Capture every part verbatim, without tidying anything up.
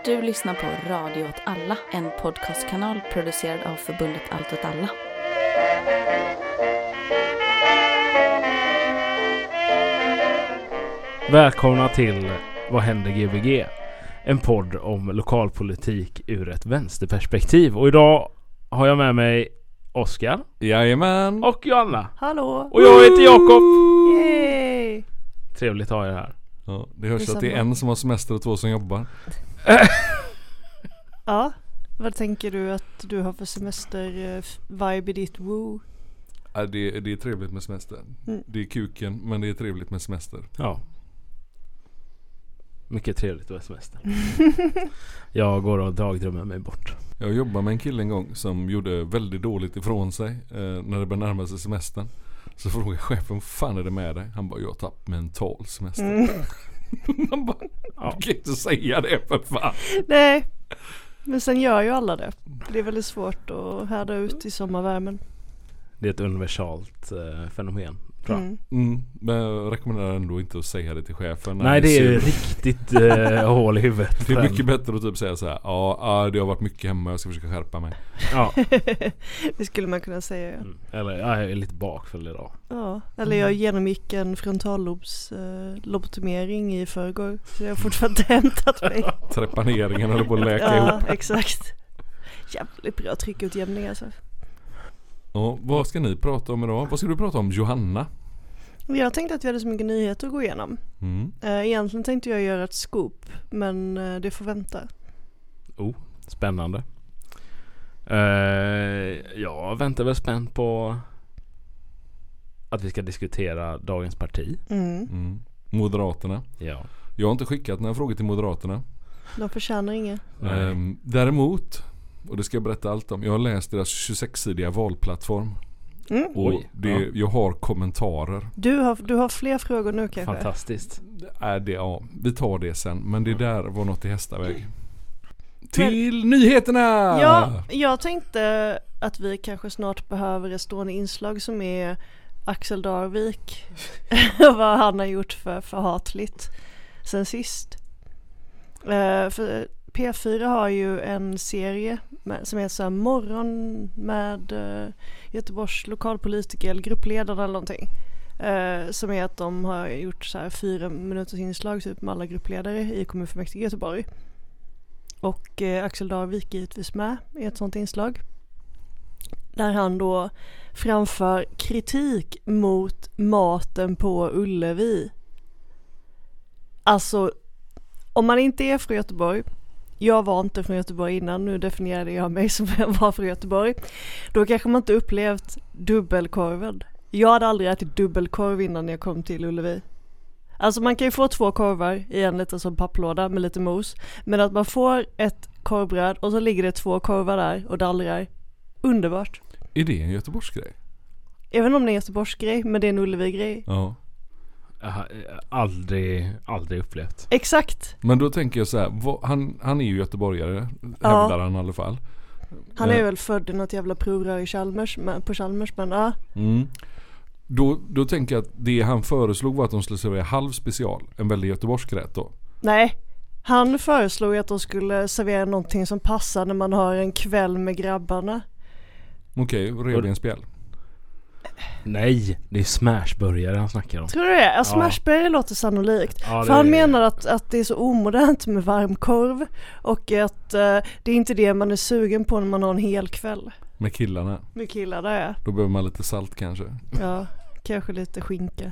Du lyssnar på Radio åt alla, en podcastkanal producerad av förbundet Allt åt alla. Välkomna till Vad händer G B G? En podd om lokalpolitik ur ett vänsterperspektiv. Och idag har jag med mig Oskar. Jajamän. Och Joanna. Hallå. Och jag heter Jakob. Yay. Trevligt att ha er här. Ja, det hörs det att det är en som har semester och två som jobbar. Ja, vad tänker du att du har för semester vibe i ditt woo? Ja, det, det är trevligt med semester. Mm. Det är kuken, men det är trevligt med semester. Ja. Mycket trevligt att vara semester. Jag går och dagdrömmer mig bort. Jag jobbade med en kille en gång som gjorde väldigt dåligt ifrån sig eh, när det började närma sig semestern. Så frågade chefen, vad fan är det med dig? Han bara, jag har tappat mental semester. Mm. Man bara, ja. Du kan inte säga det för fan. Nej, men sen gör ju alla det. Det är väldigt svårt att härda ut i sommarvärmen. Det är ett universalt eh, fenomen, tror jag. Mm. Mm, men jag rekommenderar ändå inte att säga det till chefen. Nej, det är ju riktigt eh, hål i huvudet. Det är mycket bättre att typ säga så här, ja, ja, det har varit mycket hemma, jag ska försöka skärpa mig. Ja. Det skulle man kunna säga. Mm. Eller ja, jag är lite bakfull idag. Ja, eller jag genomgick en frontallobs eh, lobotomering i förrgår. Så jag har fortfarande hämtat mig. Trepaneringen håller på att läka Ja, ihop. exakt. Jävligt bra tryckutjämning alltså. Ja, vad ska ni prata om idag? Vad ska du prata om, Johanna? Jag tänkte att vi hade så mycket nyheter att gå igenom. Mm. Egentligen tänkte jag göra ett scoop, men det får vänta. Oh, spännande. Uh, jag väntar väl spänt på att vi ska diskutera dagens parti. Mm. Mm. Moderaterna. Ja. Jag har inte skickat några frågor till Moderaterna. De förtjänar inget. Um, däremot, och det ska jag berätta allt om, jag har läst deras tjugosex-sidiga valplattform. Mm. Och Oj, det, ja. Jag har kommentarer. Du har, du har fler frågor nu kanske? Fantastiskt. Är det, ja, vi tar det sen. Men det där var något i hästaväg. Till men, nyheterna! Ja, jag tänkte att vi kanske snart behöver ett stående inslag som är Axel Darvik. Och vad han har gjort för, för hatligt sen sist. Uh, för P fyra har ju en serie med, som heter så här Morgon med uh, Göteborgs lokalpolitiker eller gruppledare eller någonting. Uh, som är att de har gjort så här fyra minuters inslag typ med alla gruppledare i kommunfullmäktige i Göteborg. Och uh, Axel Darvik är givetvis med i ett sånt inslag. Där han då framför kritik mot maten på Ullevi. Alltså, om man inte är från Göteborg, jag var inte från Göteborg innan, nu definierade jag mig som jag var från Göteborg, då kanske man inte upplevt dubbelkorven. Jag hade aldrig ätit dubbelkorv innan jag kom till Ullevi. Alltså man kan ju få två korvar i en liten som papplåda med lite mos, men att man får ett korvbröd och så ligger det två korvar där och dallrar, underbart. Är det en Göteborgsgrej? Jag vet inte om det är en Göteborgsgrej, men det är en Ullevi-grej. Ja. Jag har aldrig, aldrig upplevt. Exakt. Men då tänker jag så här, vad, han, han är ju göteborgare, ja. Hävdar han i alla fall. Han är uh, väl född i något jävla provrör i Chalmers, men, på Chalmers, men ja. Mm. Då, då tänker jag att det han föreslog var att de skulle servera halv special, en väldigt göteborgsk rätt då. Nej, han föreslog att de skulle servera någonting som passar när man har en kväll med grabbarna. Okej, okay, revbensspjäll. Nej, det är smashburgare han snackar om. Tror du det? Ja, smashburgare ja. Låter sannolikt. Ja, för han är... menar att, att det är så omodernt med varmkorv och att uh, det är inte det man är sugen på när man har en hel kväll. Med killarna? Med killarna, ja. Då behöver man lite salt kanske. Ja, kanske lite skinka.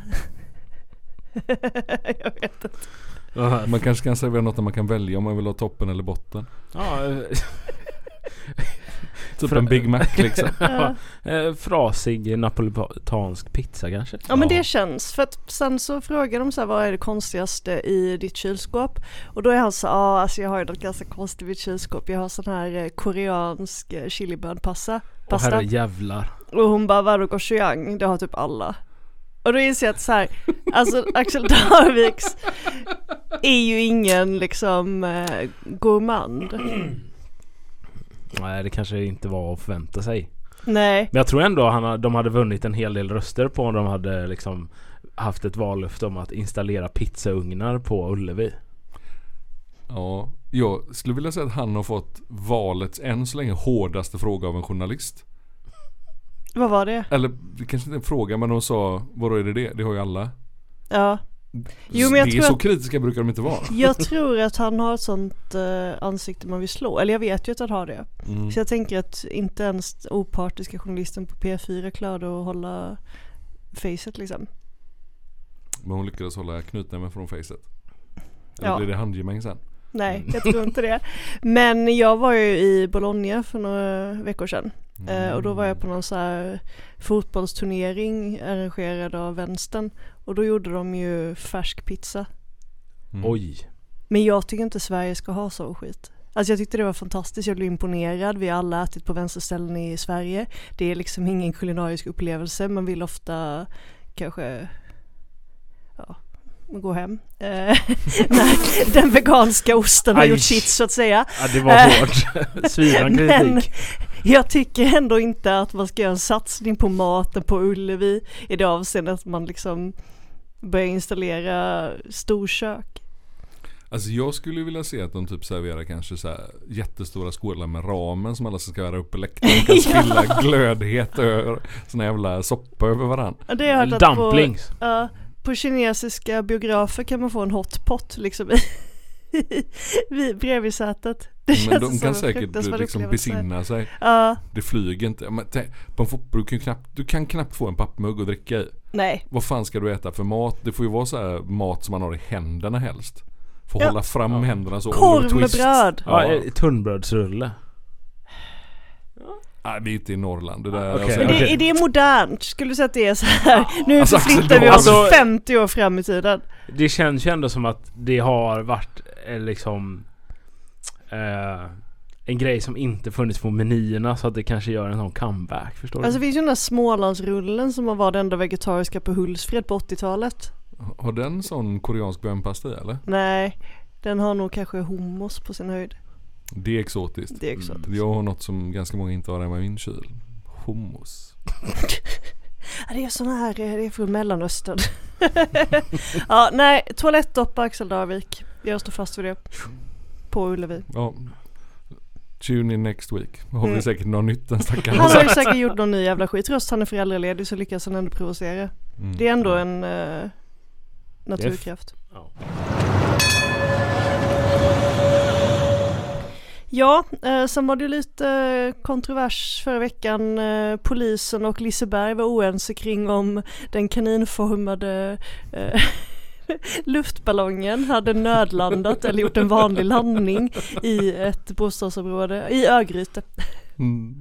Jag vet inte. Man kanske kan servera något där man kan välja om man vill ha toppen eller botten. Ja, typ en Big Mac liksom. Ja. Frasig napolitansk pizza kanske. Ja, men det känns. För att sen så frågar de så här, vad är det konstigaste i ditt kylskåp? Och då är han så, ja ah, alltså jag har ju något ganska konstigt i mitt kylskåp. Jag har sån här eh, koreansk eh, chilibönpasta. Och herre jävlar. Och hon bara, vadå gochujang? Det har typ alla. Och då inser jag att så här, alltså Axel Darviks är ju ingen liksom eh, gourmand. Nej, det kanske inte var att förvänta sig. Nej. Men jag tror ändå att de hade vunnit en hel del röster på om de hade liksom haft ett vallöfte om att installera pizzaugnar på Ullevi. Ja, Jag skulle vilja säga att han har fått valets än så länge hårdaste fråga av en journalist. Vad var det? Eller det kanske inte är en fråga, men de sa, vadå är det det? Det har ju alla. Ja. Jo, men jag det tror är så att, kritiska brukar de inte vara. jag tror att han har ett sånt uh, ansikte man vill slå. Eller jag vet ju att han har det. Mm. Så jag tänker att inte ens opartiska journalisten på P fyra klarade att hålla facet liksom. Men hon lyckades hålla knutnäven från facet. Eller Ja. blir det handgemäng sen? Nej, jag tror inte det. Men jag var ju i Bologna för några veckor sedan. Mm. Eh, och då var jag på någon så här fotbollsturnering arrangerad av vänstern. Och då gjorde de ju färsk pizza. Mm. Oj. Men jag tycker inte Sverige ska ha så skit. Alltså jag tyckte det var fantastiskt, jag blev imponerad. Vi har alla ätit på vänsterställen i Sverige. Det är liksom ingen kulinarisk upplevelse. Man vill ofta kanske... Ja, gå hem. Eh, när den veganska osten har Aj. gjort sitt så att säga. Ja, det var hårt. Svidan Men kritik. jag tycker ändå inte att man ska göra en satsning på maten på Ullevi i det avseendet att man liksom börjar installera storkök. Alltså jag skulle vilja se att de typ serverar kanske så här jättestora skålar med ramen som alla ska vara uppe läckta och kan spilla Ja. glödhet och såna jävla soppa över varandra. Ja, det har jag hört att Dumplings. På, uh, på kinesiska biografer kan man få en hotpot liksom i vid bredvid sätet. Det Men känns de som kan en säkert fruktansvärd liksom upplevelse. besinna sig. Ja, Det flyger inte. Men, tänk, på en fotboll, du kan, ju knappt, du kan knappt få en pappmugg att dricka i. nej. Vad fan ska du äta för mat? Det får ju vara så här mat som man har i händerna helst. Får Ja. hålla fram Ja. händerna så. Korv Oliver med Twist. bröd. Ja, Ja. eh, tunnbrödsrulle. Nej, det är inte i Norrland. Det där, Okej. alltså, Men det, Okej. är det modernt? Skulle du säga att det är så här? Nu Alltså, förflyttar vi Axel, oss alltså- femtio år fram i tiden. Det känns ju ändå som att det har varit eh, liksom eh, en grej som inte funnits på menyerna, så att det kanske gör en sån comeback, förstår Alltså du? det finns ju den där Smålandsrullen som var den enda vegetariska på Hultsfred på åttiotalet. har den sån koreansk bönpasta i eller? Nej, den har nog kanske hummus på sin höjd. Det är exotiskt. Det är exotiskt. Jag har något som ganska många inte har hemma i min kyl. Hummus. Ja, det är såna här, det är från Mellanöstern. Ja, nej, toalettdopp på Axel Darvik. Jag står fast vid det. På Ullevi. Ja. Tune in next week. Då har vi Mm. säkert något nytt den stackaren. Han har ju säkert gjort någon ny jävla skit. Trots att han är föräldraledig så lyckas han ändå provocera. Mm. Det är ändå en uh, naturkraft. Ja. Ja, eh, sen var det lite eh, kontrovers förra veckan. Eh, polisen och Liseberg var oense kring om den kaninformade eh, luftballongen hade nödlandat eller gjort en vanlig landning i ett bostadsområde i Örgryte. Mm.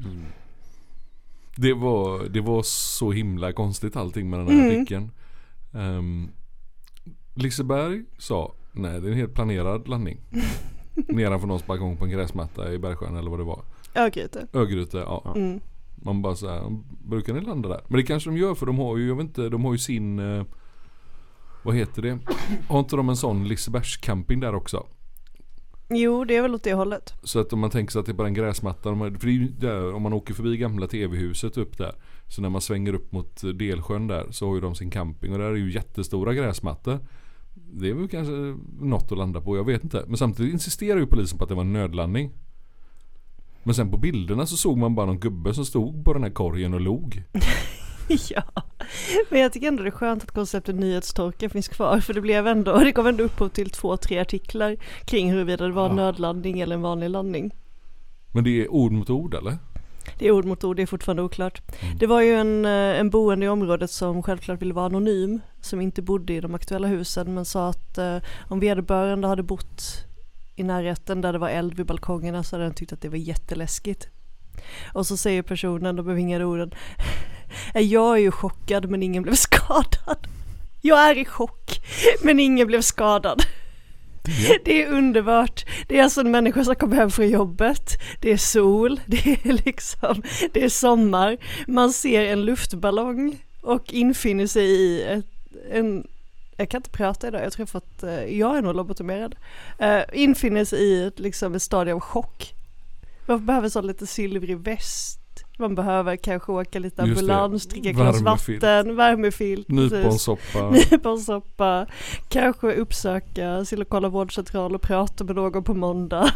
Det var, det var så himla konstigt allting med den här Mm. artikeln. Um, Liseberg sa, nej det är en helt planerad landning. Nedanför någons balkong på en gräsmatta i Bergsjön eller vad det var. Örgryte. Örgryte, ja. Mm. Man bara så här, brukar ni landa där? Men det kanske de gör för de har ju, jag vet inte, de har ju sin, eh, vad heter det? Har inte de en sån Lisebergs camping där också? Jo, det är väl åt det hållet. Så att om man tänker sig att det är bara en gräsmatta, de har, för det är ju där, om man åker förbi gamla tv-huset upp där, så när man svänger upp mot Delsjön där så har ju de sin camping och där är ju jättestora gräsmattor. Det är väl kanske något att landa på, jag vet inte. Men samtidigt insisterar ju polisen på att det var en nödlandning. Men sen på bilderna så såg man bara någon gubbe som stod på den här korgen och log. Ja, men jag tycker ändå det är skönt att konceptet nyhetstorka finns kvar, för det blev ändå, det gav ändå upphov till två, tre artiklar kring huruvida det var en Ja. nödlandning eller en vanlig landning. Men det är ord mot ord eller? Det är ord mot ord, det är fortfarande oklart. Mm. Det var ju en, eh, en boende i området som självklart ville vara anonym, som inte bodde i de aktuella husen, men sa att eh, om vederbörande hade bott i närheten där det var eld vid balkongerna så hade den tyckt att det var jätteläskigt. Och så säger personen, de bevingade orden, jag är ju chockad men ingen blev skadad. Jag är i chock men ingen blev skadad. Det. Det är underbart. Det är alltså en människa som kommer hem från jobbet. Det är sol, det är liksom, det är sommar. Man ser en luftballong och infinner sig i ett, en, jag kan inte prata idag, jag tror att uh, jag är nog lobotomerad. Uh, infinner sig i ett, liksom ett stadie av chock. Varför behöver så lite silvrig väst? Man behöver kanske åka lite Just det. ambulans, dricka ett glas Värmefilt. vatten, värmefilt. Nyponsoppa. Nyponsoppa. Kanske uppsöka sin lokala vårdcentral och prata med någon på måndag.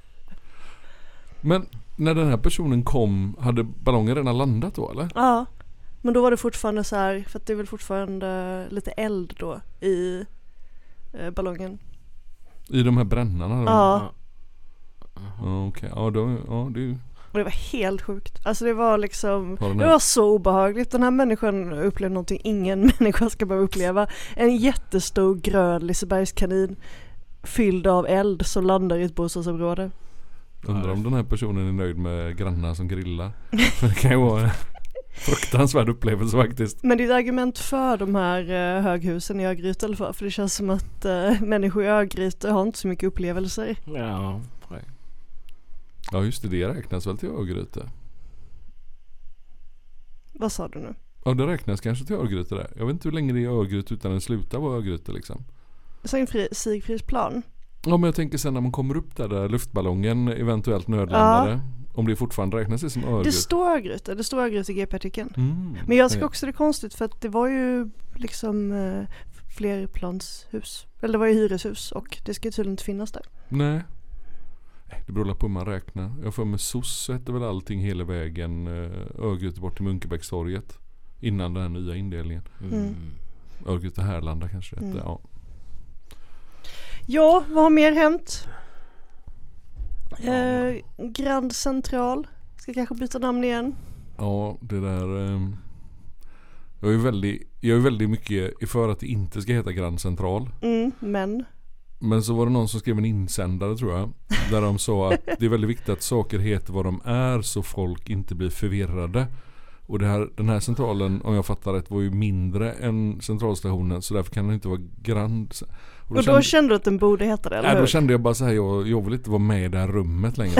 Men när den här personen kom, hade ballongen redan landat då eller? Ja, men då var det fortfarande så här, för att det är väl fortfarande lite eld då i eh, ballongen. I de här brännarna? Då? Ja. Ja, okej. Ja, då, ja, det är ju... Och det var helt sjukt. Alltså det var liksom, Har den det här- var så obehagligt. Den här människan upplevde någonting ingen människa ska behöva uppleva. En jättestor grön Lisebergskanin fylld av eld som landar i ett bostadsområde. Undrar om den här personen är nöjd med grannar som grillar. För det kan ju vara en fruktansvärd upplevelse faktiskt. Men det är ett argument för de här eh, höghusen i Örgryte i alla fall. För det känns som att eh, människor i Örgryte har inte så mycket upplevelser. Ja, nej. Ja just det, det räknas väl till Örgryte? Vad sa du nu? Ja det räknas kanske till Örgryte där. Jag vet inte hur länge det är Örgryte utan den slutar vara Örgryte liksom. Sigfri- Sigfridsplan? Ja men jag tänker sen när man kommer upp där, där luftballongen eventuellt nödlandade. Ja. Om det fortfarande räknas det som Örgryte. Det står Örgryte, det står Örgryte i G P-artikeln. Mm. Men jag tycker Ja. också det är konstigt för att det var ju liksom eh, flerplanshus. Eller det var ju hyreshus och det ska ju tydligen inte finnas där. Nej. Det beror på hur man räknar. Jag får med S O S hette väl allting hela vägen eh, Örgryte bort till Munkebäckstorget. Innan den här nya indelningen. Mm. Örgryte Härlanda kanske det hette, Mm. ja. Ja, vad har mer hänt? Eh, Grand Central ska kanske byta namn igen. Ja, det där... Eh, jag är väldigt, jag är väldigt mycket för att det inte ska heta Grand Central. Mm, men Men så var det någon som skrev en insändare tror jag. Där de sa att det är väldigt viktigt att saker heter vad de är så folk inte blir förvirrade. Och det här, den här centralen, om jag fattar rätt, var ju mindre än centralstationen. Så därför kan den inte vara Grand. Och och då kände, kände du att den borde heta det, eller nej, hur? då kände jag bara så här, jag, jag vill inte vara med i det här rummet längre.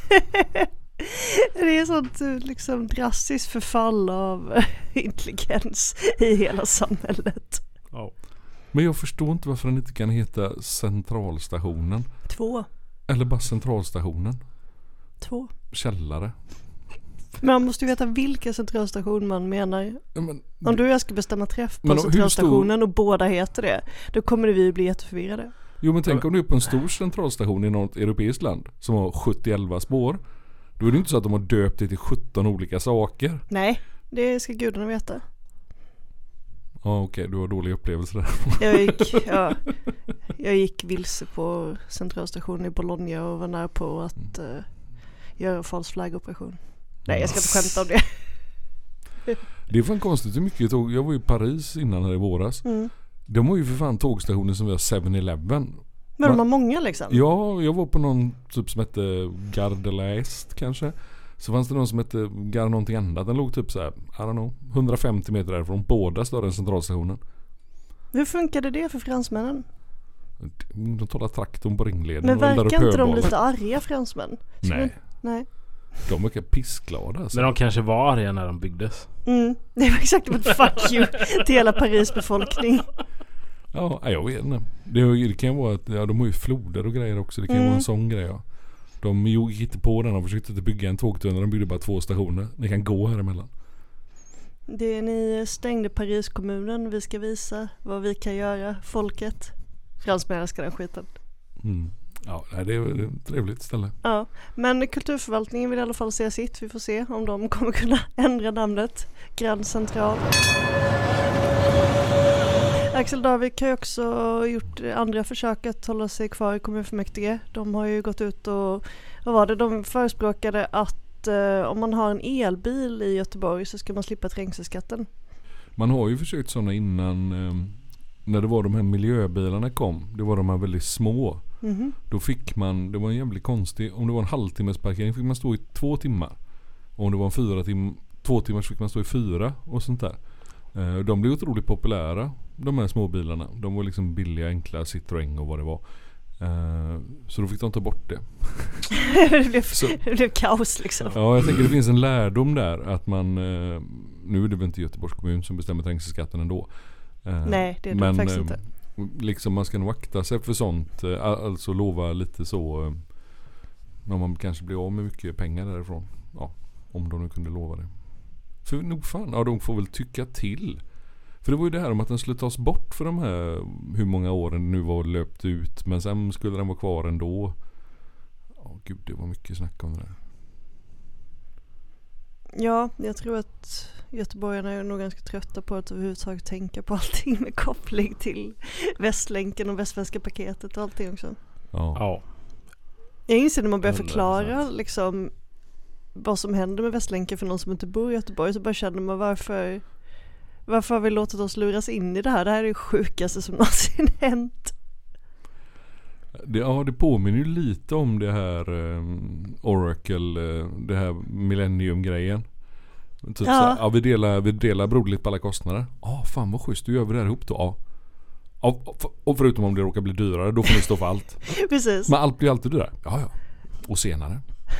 Det är sånt eh, liksom drastiskt förfall av intelligens i hela samhället. Ja. Men jag förstår inte varför den inte kan heta centralstationen. Två. Eller bara centralstationen. Två. Källare. Men man måste ju veta vilken centralstation man menar. Ja, men, Om du och jag ska bestämma träff på Men hur centralstationen och båda heter det, då kommer vi bli jätteförvirrade. Jo men tänk om du är på en stor centralstation i något europeiskt land som har sjuttioelva spår. Då är det inte så att de har döpt det till sjutton olika saker. Nej, det ska gudarna veta. Ja okej, okay, du har dåliga upplevelser där. Jag gick, ja, jag gick vilse på centralstationen i Bologna och var nära på att uh, göra en falsk flaggoperation. Nej, jag ska inte skämta om det. Det är fan konstigt hur mycket tåg. Jag var i Paris innan här i våras. Mm. De har ju för fan tågstationer som vi har seven eleven. Men de har många liksom. Ja, jag var på någon typ som hette Gare de l'Est kanske. Så fanns det någon som hette Gare någonting annat. Den låg typ så här, I don't know, hundrafemtio meter därifrån. Båda större än centralstationen. Hur funkade det för fransmännen? De talar traktorn på ringleden. Men och eldar upp verkar inte de höbalar. lite arga fransmän? Ska Nej. vi- Nej. De verkar pissglada alltså. Men de kanske var arga när de byggdes. Mm. Det var exakt som ett fuck you till hela Paris befolkning. Ja, jag vet inte. Det, det kan vara att ja, de har ju floder och grejer också. Det kan Mm. vara en sån grej. Ja. De gick inte på den och försökte inte bygga en tågtunnel. De byggde bara två stationer. Ni kan gå här emellan. Det är ni stängde Paris-kommunen. Vi ska visa vad vi kan göra. Folket. Fransmän älskar den skiten. Mm. Ja, det är, det är ett trevligt ställe. Ja, men kulturförvaltningen vill i alla fall se sitt. Vi får se om de kommer kunna ändra namnet. Grand Central. Axel Darvik har ju också gjort andra försök att hålla sig kvar i kommunfullmäktige. De har ju gått ut och, vad var det, de förespråkade att eh, om man har en elbil i Göteborg så ska man slippa trängselskatten. Man har ju försökt sådana innan eh, när det var de här miljöbilarna kom. Det var de här väldigt små. Mhm. Då fick man, det var en jävligt konstig, om det var en halvtimmes parkering fick man stå i två timmar. Och om det var en fyra tim, två timmar så fick man stå i fyra och sånt där. Eh, de blev otroligt populära, de här små bilarna. De var liksom billiga, enkla, Citroën och vad det var. Eh, så då fick de ta bort det. det, blev, Så- det blev kaos liksom. Ja, jag tänker det finns en lärdom där att man, eh, nu är det väl inte Göteborgs kommun som bestämmer trängselskatten ändå. Eh, Nej, det är det faktiskt inte. Liksom man ska nog akta sig för sånt. eh, Alltså lova lite så, eh, när man kanske blir av med mycket pengar därifrån. Ja, Om de nu kunde lova det. För nog fan, ja de får väl tycka till. För det var ju det här om att den skulle tas bort för de här hur många åren nu var löpt ut. Men sen skulle den vara kvar ändå. Ja gud, det var mycket snack om det där. Ja, jag tror att göteborgarna är nog ganska trötta på att överhuvudtaget tänka på allting med koppling till Västlänken och Västsvenska paketet och allting också. Ja. Ja. Jag inser när man börjar hundra förklara procent. liksom vad som händer med Västlänken för någon som inte bor i Göteborg, så bara känner man varför varför har vi låtit oss luras in i det här? Det här är det sjukaste som någonsin hänt. Det, ja, det påminner ju lite om det här um, Oracle, uh, det här Millennium-grejen. Typ Ja. så här, ja vi delar, vi delar broderligt på alla kostnader. Ja, ah, fan vad schysst, du gör vi det här ihop då. Ja. Ja, och förutom om det råkar bli dyrare, då får ni stå för allt. Precis. Men allt blir alltid dyrare. Ja, ja. Och senare.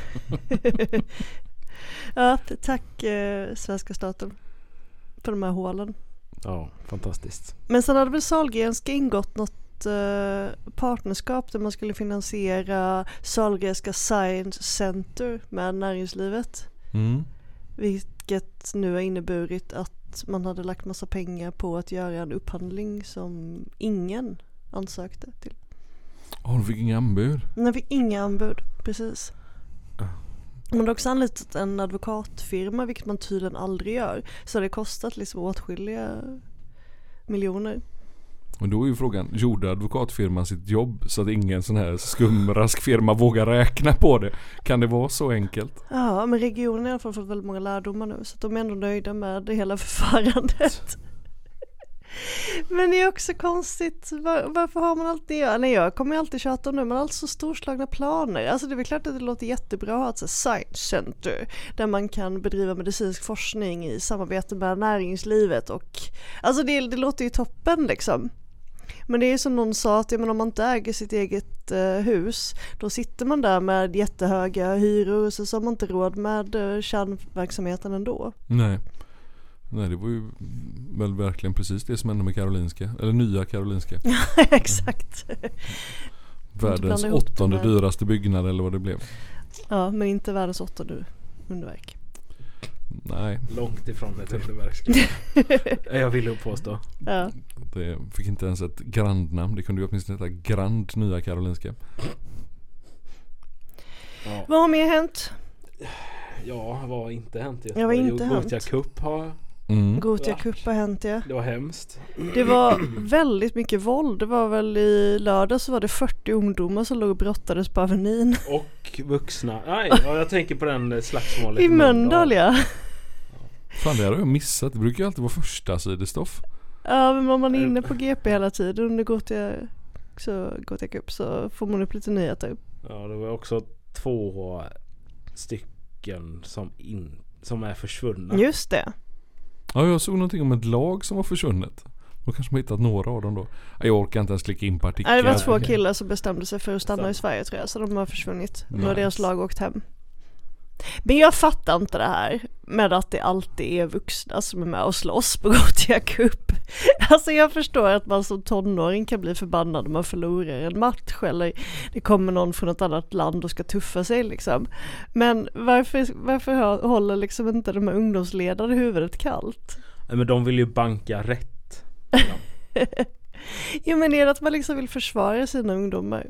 Ja, tack eh, svenska staten för de här hålen. Ja, fantastiskt. Men sen hade väl Sahlgrenska ingått något eh, partnerskap där man skulle finansiera Sahlgrenska Science Center med näringslivet. Mm. Vilket nu har inneburit att man hade lagt massa pengar på att göra en upphandling som ingen ansökte till. Ja, de fick inga anbud. Nej, vi fick inga anbud, precis. Man hade också anlitat en advokatfirma, vilket man tydligen aldrig gör. Så det kostat liksom åtskilliga miljoner. Och då är ju frågan, gjorde advokatfirman sitt jobb så att ingen sån här skumrask firma vågar räkna på det? Kan det vara så enkelt? Ja, men regionen har i alla fall fått väldigt många lärdomar nu, så att de är ändå nöjda med det hela förfarandet. Men det är också konstigt, var, varför har man alltid, ja, nej jag kommer alltid tjata om det, men alltså storslagna planer. Alltså det är väl klart att det låter jättebra att ha ett så science center där man kan bedriva medicinsk forskning i samarbete med näringslivet och alltså det, det låter ju toppen liksom. Men det är som någon sa att ja, men om man inte äger sitt eget eh, hus, då sitter man där med jättehöga hyror, så så har man inte råd med eh, kärnverksamheten ändå. Nej. Nej, det var ju väl verkligen precis det som hände med Karolinska. Eller nya Karolinska. Exakt. Världens ihop åttonde de här. dyraste byggnad eller vad det blev. Ja, men inte världens åttonde underverk. Nej, Långt ifrån ett underverk. Jag vill påstå. Ja. det fick inte ens ett grandnamn. Det kunde ju åtminstone heta Grand Nya Karolinska. Ja. Vad har mer hänt? Ja, vad har inte hänt? Ja, vad har inte hänt? Gothia Cup har... Mm. Gothia Cup har hänt, ja. Det var hemskt. Det var väldigt mycket våld. Det var väl i lördag så var det fyrtio ungdomar som låg och brottades på Avenyn. Och vuxna. Nej, ja, jag tänker på den slagsmålet I Mölndal, ja. Fan, det här har jag missat. Det brukar ju alltid vara första sidestoff. Ja, men om man är inne på G P hela tiden under Gothia, så, Gothia Cup så får man upp lite nyheter. Ja, det var också två stycken som, in, som är försvunna. Just det. Ja, jag såg någonting om ett lag som var försvunnet. Då kanske man hittat några av dem då. Jag orkar inte ens klicka in på artikeln. Nej, det var två killar som bestämde sig för att stanna Stanna. i Sverige, tror jag. Så de har försvunnit. Nu har Nice. deras lag åkt hem. Men jag fattar inte det här med att det alltid är vuxna som är med och slåss på Gothia Cup. Alltså jag förstår att man som tonåring kan bli förbannad om man förlorar en match eller det kommer någon från ett annat land och ska tuffa sig liksom. Men varför, varför håller liksom inte de här ungdomsledarna huvudet kallt? Nej, men de vill ju banka rätt. Jo, men är det att man liksom vill försvara sina ungdomar?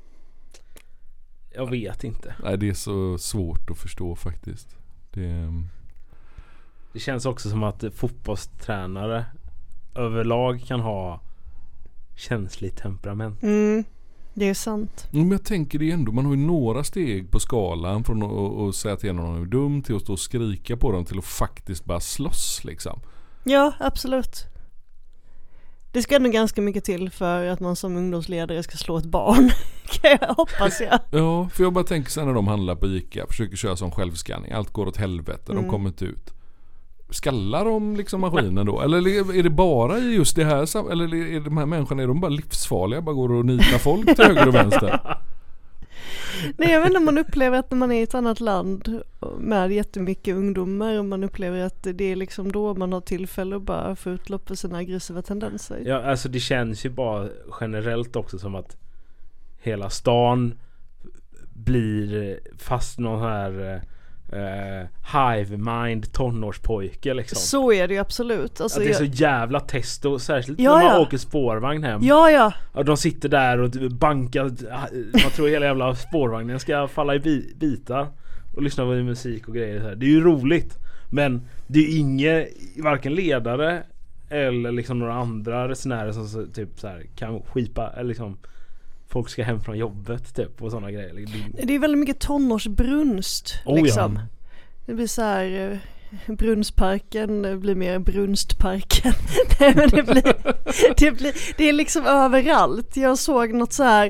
Jag vet inte. Nej, det är så svårt att förstå faktiskt. Det, Det känns också som att fotbollstränare överlag kan ha känsligt temperament. Mm, det är sant. men jag tänker det ändå. Man har ju några steg på skalan från att, att säga till någon är dum till att stå och skrika på dem till att faktiskt bara slåss liksom. Ja, absolut. Det ska ändå ganska mycket till för att man som ungdomsledare ska slå ett barn. Kan jag hoppas jag. Ja, för jag bara tänker sen när de handlar på ICA, försöker köra som självskanning, allt går åt helvete, Mm. de kommer inte ut. Skallar de liksom maskinen då? Eller är det bara i just det här sam- eller är de här människorna, är de bara livsfarliga, bara går och nitar folk till höger och vänster? Nej, jag vet inte om man upplever att när man är i ett annat land med jättemycket ungdomar och man upplever att det är liksom då man har tillfälle att bara få utlopp för sina aggressiva tendenser. Ja, alltså det känns ju bara generellt också som att hela stan blir fast någon här eh, hive mind tonårspojke liksom. Så är det ju absolut. Alltså, att det är jag... så jävla testo, särskilt Ja, när man ja. åker spårvagn hem. Ja, ja. Och de sitter där och bankar, man tror hela jävla spårvagnen ska falla i bi- bitar och lyssna på musik och grejer så här. Det är ju roligt, men det är ju inget, varken ledare eller liksom några andra resenärer som så, typ så här kan skipa eller liksom folk ska hem från jobbet typ och sådana grejer. Det är väldigt mycket tonårsbrunst Oh, liksom. ja. Det blir så här eh, Brunnsparken blir mer Brunstparken. Nej, men det blir, det blir det är liksom överallt. Jag såg något så här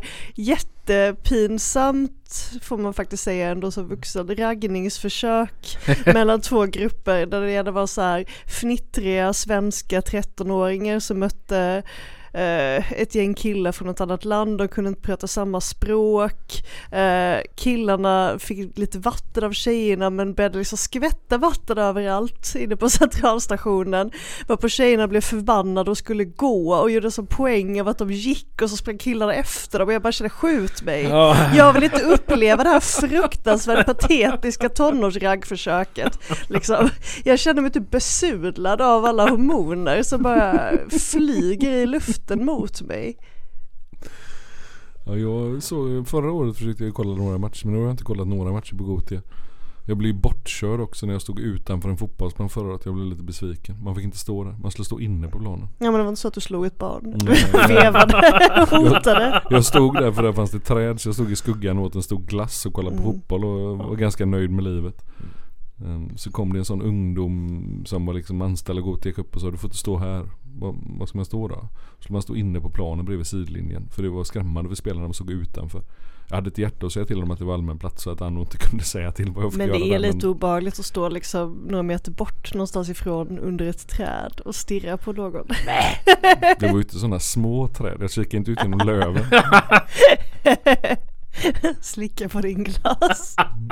jättepinsamt, får man faktiskt säga ändå som vuxen, raggningsförsök mellan två grupper där det ena var så här fnittriga svenska trettonåringar som mötte Uh, ett gäng killar från ett annat land. De kunde inte prata samma språk. Uh, killarna fick lite vatten av tjejerna men började liksom skvätta vatten överallt inne på centralstationen. Varpå tjejerna blev förbannade och skulle gå och gjorde som poäng av att de gick och så sprang killarna efter dem och jag bara kände skjut mig. Oh. Jag vill inte uppleva det här fruktansvärt patetiska tonårsraggförsöket. Liksom. Jag kände mig typ besudlad av alla hormoner som bara flyger i luften mot mig. Ja, jag såg, förra året försökte jag kolla några matcher, men nu har jag inte kollat några matcher på Gothia. Jag blev bortkörd också när jag stod utanför en fotbollsplan förra året. Jag blev lite besviken. Man fick inte stå där. Man skulle stå inne på planen. Ja, men det var inte så att du slog ett barn. Nej, vevade och hotade. Jag, jag stod där för där fanns det träd, så jag stod i skuggan och åt en stor glass och kollade på mm. fotboll och var ganska nöjd med livet. Um, så kom det en sån ungdom som var liksom anställd och Gothia Cup och sa du får inte stå här. Vad, vad ska man stå då? Så man stå inne på planen bredvid sidlinjen. För det var skrämmande för spelarna, de såg utanför. Jag hade ett hjärta att säga till dem att det var allmän plats så att han inte kunde säga till vad jag fick men göra. Det är där, lite men... obehagligt att stå liksom några meter bort någonstans ifrån under ett träd och stirra på någon. Det var ju inte sådana små träd. Jag kikade inte ut genom löven. Slicka på din glas.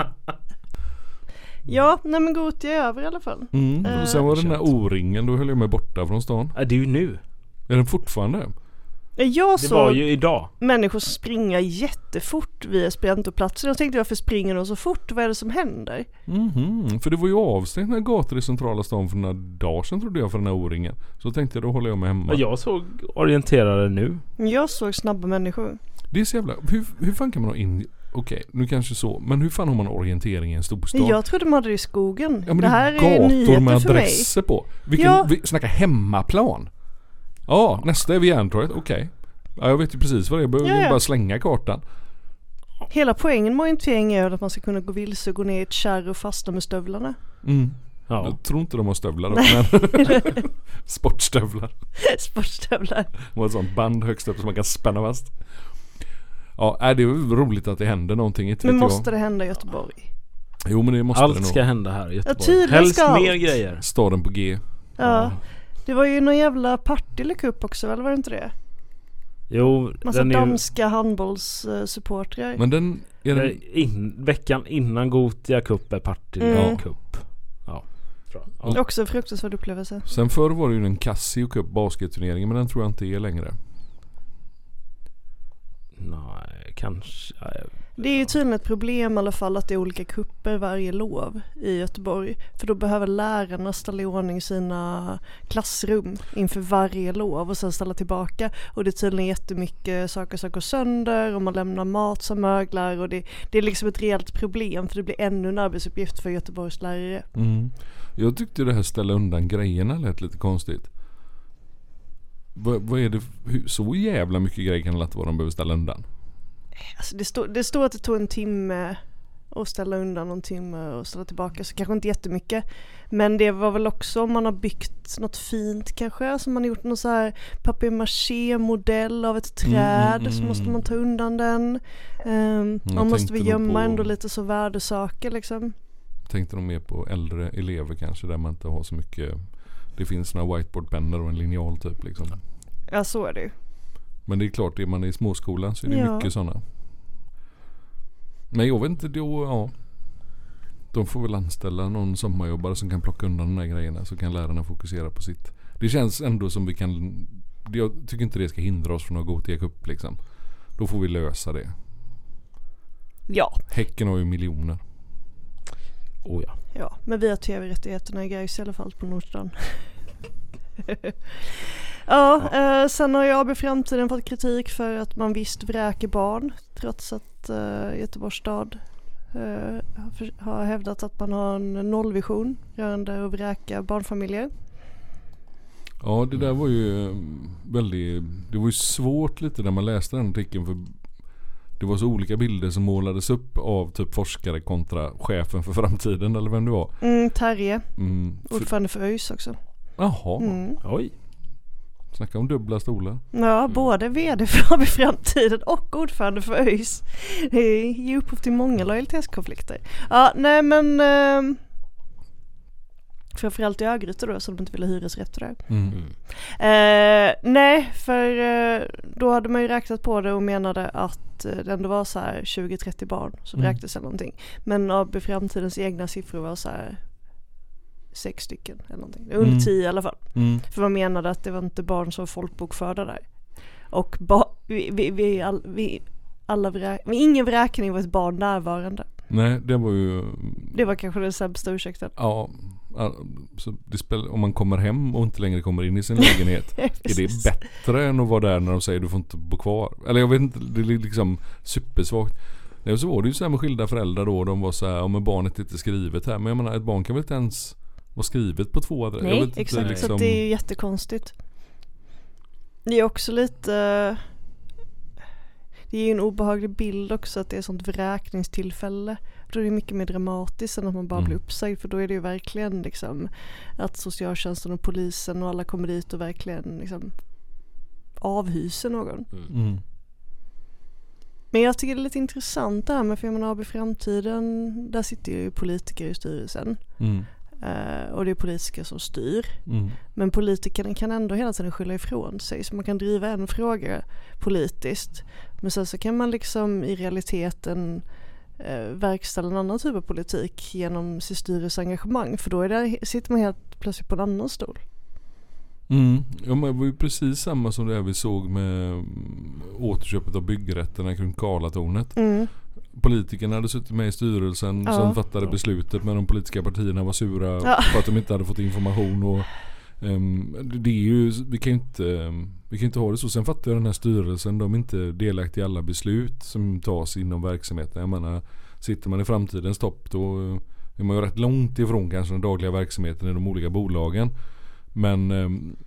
Ja, nej men Gothia är över i alla fall. Mm, och sen var det den där O-ringen, då höll jag mig borta från stan. Ja, det är ju nu. Är den fortfarande? Jag det var ju idag. Människor springa jättefort via Esperantoplatsen. Jag tänkte varför springer de så fort? Vad är det som händer? Mm-hmm. För det var ju avstängt när gator i centrala stan för några dagar sedan trodde jag för den här O-ringen. Så tänkte jag då håller jag mig hemma. Ja, jag såg orienterade nu. Jag såg snabba människor. Det är så jävla... Hur, hur fan kan man ha in... Okej, nu kanske så. Men hur fan har man orientering i en storstad? Jag trodde man hade det i skogen. Ja, men det här är är nyheter med för mig. adresser på. Vilken, ja. vi snackar hemmaplan. Ja, nästa är vid Järntorget. Okej. Okay. Ja, jag vet ju precis vad det är. Jag behöver ja, ja. bara slänga kartan. Hela poängen med orientering är att man ska kunna gå vilse och gå ner i ett kärr och fasta med stövlarna. Mm. Ja. Jag tror inte de har stövlar då, men sportstövlar. Sportstövlar. Och ett sånt band högst upp som man kan spänna fast. Ja, är det är roligt att det händer någonting. Inte men måste jag. det hända i Göteborg? Jo, men det måste allt det nog. Ska hända här i Göteborg. Ja, helst ska mer allt. grejer. Staden på G. Ja. ja. Det var ju någon jävla Partille Cup också, eller var det inte det? Jo, massa den danska ju... handbollssupportrar. Men den är den... In, veckan innan Gothia Cup är Partille mm. Cup. Ja. Ja. Det är också en fruktansvärd upplevelse. Sen förr var det ju en Casio Cup basketturnering, men den tror jag inte är längre. Nej, kanske. Det är ju tydligen ett problem i alla fall att det är olika kupper varje lov i Göteborg. För då behöver lärarna ställa i ordning sina klassrum inför varje lov och sen ställa tillbaka. Och det är tydligen jättemycket saker som går sönder och man lämnar mat som möglar. Och det, det är liksom ett rejält problem för det blir ännu en arbetsuppgift för Göteborgs lärare. Mm. Jag tyckte det här ställa undan grejerna lät lite konstigt. Vad, vad är det, hur, så jävla mycket grejer kan det lätt vara de behöver ställa undan? Alltså det, stod, det står att det tog en timme att ställa undan någon timme och ställa tillbaka, så kanske inte jättemycket. Men det var väl också om man har byggt något fint kanske, alltså man har gjort någon så här papier-maché-modell av ett träd, mm, mm, så måste man ta undan den. Um, man måste vi gömma på... ändå lite så värdesaker liksom. Jag tänkte nog mer på äldre elever kanske, där man inte har så mycket. Det finns några whiteboardpennor och en linjal typ liksom. Ja, så är det ju. Men det är klart, är man i småskolan så är det ja. mycket sådana. Men jag vet inte då, ja. De får väl anställa någon sommarjobbare som kan plocka undan de här grejerna, så kan lärarna fokusera på sitt. Det känns ändå som vi kan, jag tycker inte det ska hindra oss från att gå till cup liksom. Då får vi lösa det. Ja. Häcken har ju miljoner. Oh ja. Ja, men vi har tv-rättigheterna i Gais i alla fall på Nordstan. ja, Ja. Eh, sen har jag A B Framtiden fått kritik för att man visst vräker barn trots att eh, Göteborgs stad eh, har, för, har hävdat att man har en nollvision rörande att vräka barnfamiljer. Ja, det där var ju eh, väldigt, det var ju svårt lite när man läste den artikeln, för det var så olika bilder som målades upp av typ forskare kontra chefen för framtiden eller vem det var. Mm, Terje, Mm, för, ordförande för ÖIS också. jaha, Mm. Oj. snacka om dubbla stolar. Ja, Mm. både vd för A B Framtiden och ordförande för ÖIS. Det ger upphov till många lojalitetskonflikter. Ja, nej men eh, framförallt i Örgryte då, som de inte ville hyresrätter där. Mm. Mm. Eh, nej, för eh, då hade man ju räknat på det och menade att eh, det ändå var så här tjugo trettio barn som Mm. räknades eller någonting. Men A B Framtidens egna siffror var så här sex stycken eller någonting. Under Mm. tio i alla fall. Mm. För man menade att det var inte barn som var folkbokförda där. Och ba- vi, vi, vi, all, vi alla vrä- men ingen vräkning var ett barn närvarande. Nej, det var ju, Det var kanske den sämsta ursäkten. ja, ja, så det spelar, om man kommer hem och inte längre kommer in i sin lägenhet, är det bättre än att vara där när de säger du får inte bo kvar? Eller jag vet inte, det är liksom supersvagt. Nej, och så var det ju så här med skilda föräldrar då, de var så här, ja men barnet är inte skrivet här, men jag menar ett barn kan väl inte ens vara skrivet på två adresser? Nej, Jag vet exakt. inte, Så liksom, det är ju jättekonstigt. Det är också lite... Det är ju en obehaglig bild också att det är ett sånt vräkningstillfälle. Då är det mycket mer dramatiskt än att man bara Mm. blir uppsagd. För då är det ju verkligen liksom att socialtjänsten och polisen och alla kommer dit och verkligen liksom avhyser någon. mm. Men jag tycker det är lite intressant det här med, för jag menar A B Framtiden, där sitter ju politiker i styrelsen. Mm. Eh, och det är politiker som styr. Mm. Men politikerna kan ändå hela tiden skylla ifrån sig. Så man kan driva en fråga politiskt. Men sen så kan man liksom i realiteten eh, verkställa en annan typ av politik genom sitt styrelseengagemang. För då är det, sitter man helt plötsligt på en annan stol. Mm. Ja, men det var ju precis samma som det vi såg med mm, återköpet av byggrätterna kring Karlatornet. Mm. Politikerna hade suttit med i styrelsen Ja. som fattade beslutet, men de politiska partierna var sura Ja. för att de inte hade fått information och um, det är ju, vi kan ju inte um, vi kan inte ha det så. Sen fattar jag den här styrelsen, de är inte delaktiga i alla beslut som tas inom verksamheten. Jag menar, sitter man i framtidens topp då uh, är man ju rätt långt ifrån kanske den dagliga verksamheten i de olika bolagen. Men um,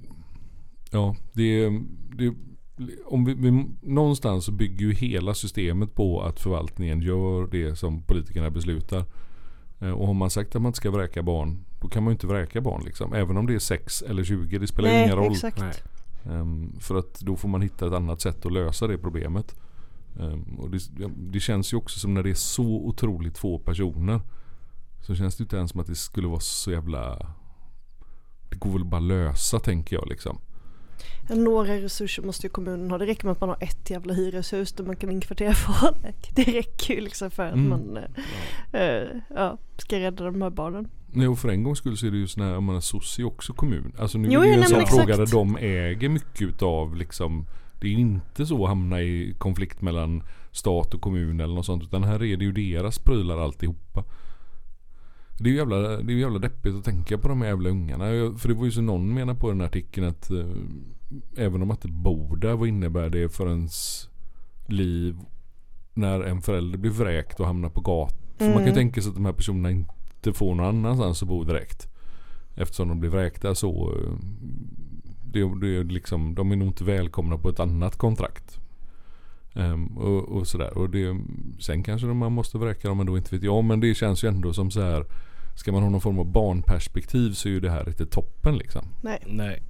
ja, det är det om vi, vi, någonstans så bygger ju hela systemet på att förvaltningen gör det som politikerna beslutar. Eh, och har man sagt att man inte ska vräka barn, då kan man ju inte vräka barn liksom. Även om det är sex eller tjugo, det spelar ju Nej, ingen roll. exakt. Nej. Um, för att då får man hitta ett annat sätt att lösa det problemet. Um, och det, det känns ju också som när det är så otroligt få personer, så känns det inte ens som att det skulle vara så jävla, det går väl bara lösa, tänker jag liksom. Några resurser måste ju kommunen ha. Det räcker med att man har ett jävla hyreshus där man kan inkvartera folk. Det räcker ju liksom för att Mm. man äh, ja, ska rädda de här barnen. Nej, och för en gång skulle så är det ju sån här, jag menar, soci också kommun. Alltså nu Jo, är det ju en nej, sån men fråga exakt. där de äger mycket utav liksom, det är ju inte så att hamna i konflikt mellan stat och kommun eller något sånt, utan här är det ju deras prylar alltihopa. Det är ju jävla, det är ju jävla deppigt att tänka på de här jävla ungarna. Jag- För det var ju så någon menar på den här artikeln att eh, även om man inte bor där, vad innebär det för ens liv när en förälder blir vräkt och hamnar på gatan? För man kan ju Mm. tänka sig att de här personerna inte får någon annanstans att bo direkt. Eftersom de blir vräkta så eh, det, det är liksom, de är nog inte välkomna på ett annat kontrakt. Ehm, och, och sådär. Och det, sen kanske man måste vräka dem, men då inte vet jag. Men det känns ju ändå som så här. Ska man ha någon form av barnperspektiv så är ju det här inte toppen liksom. Nej. Nej.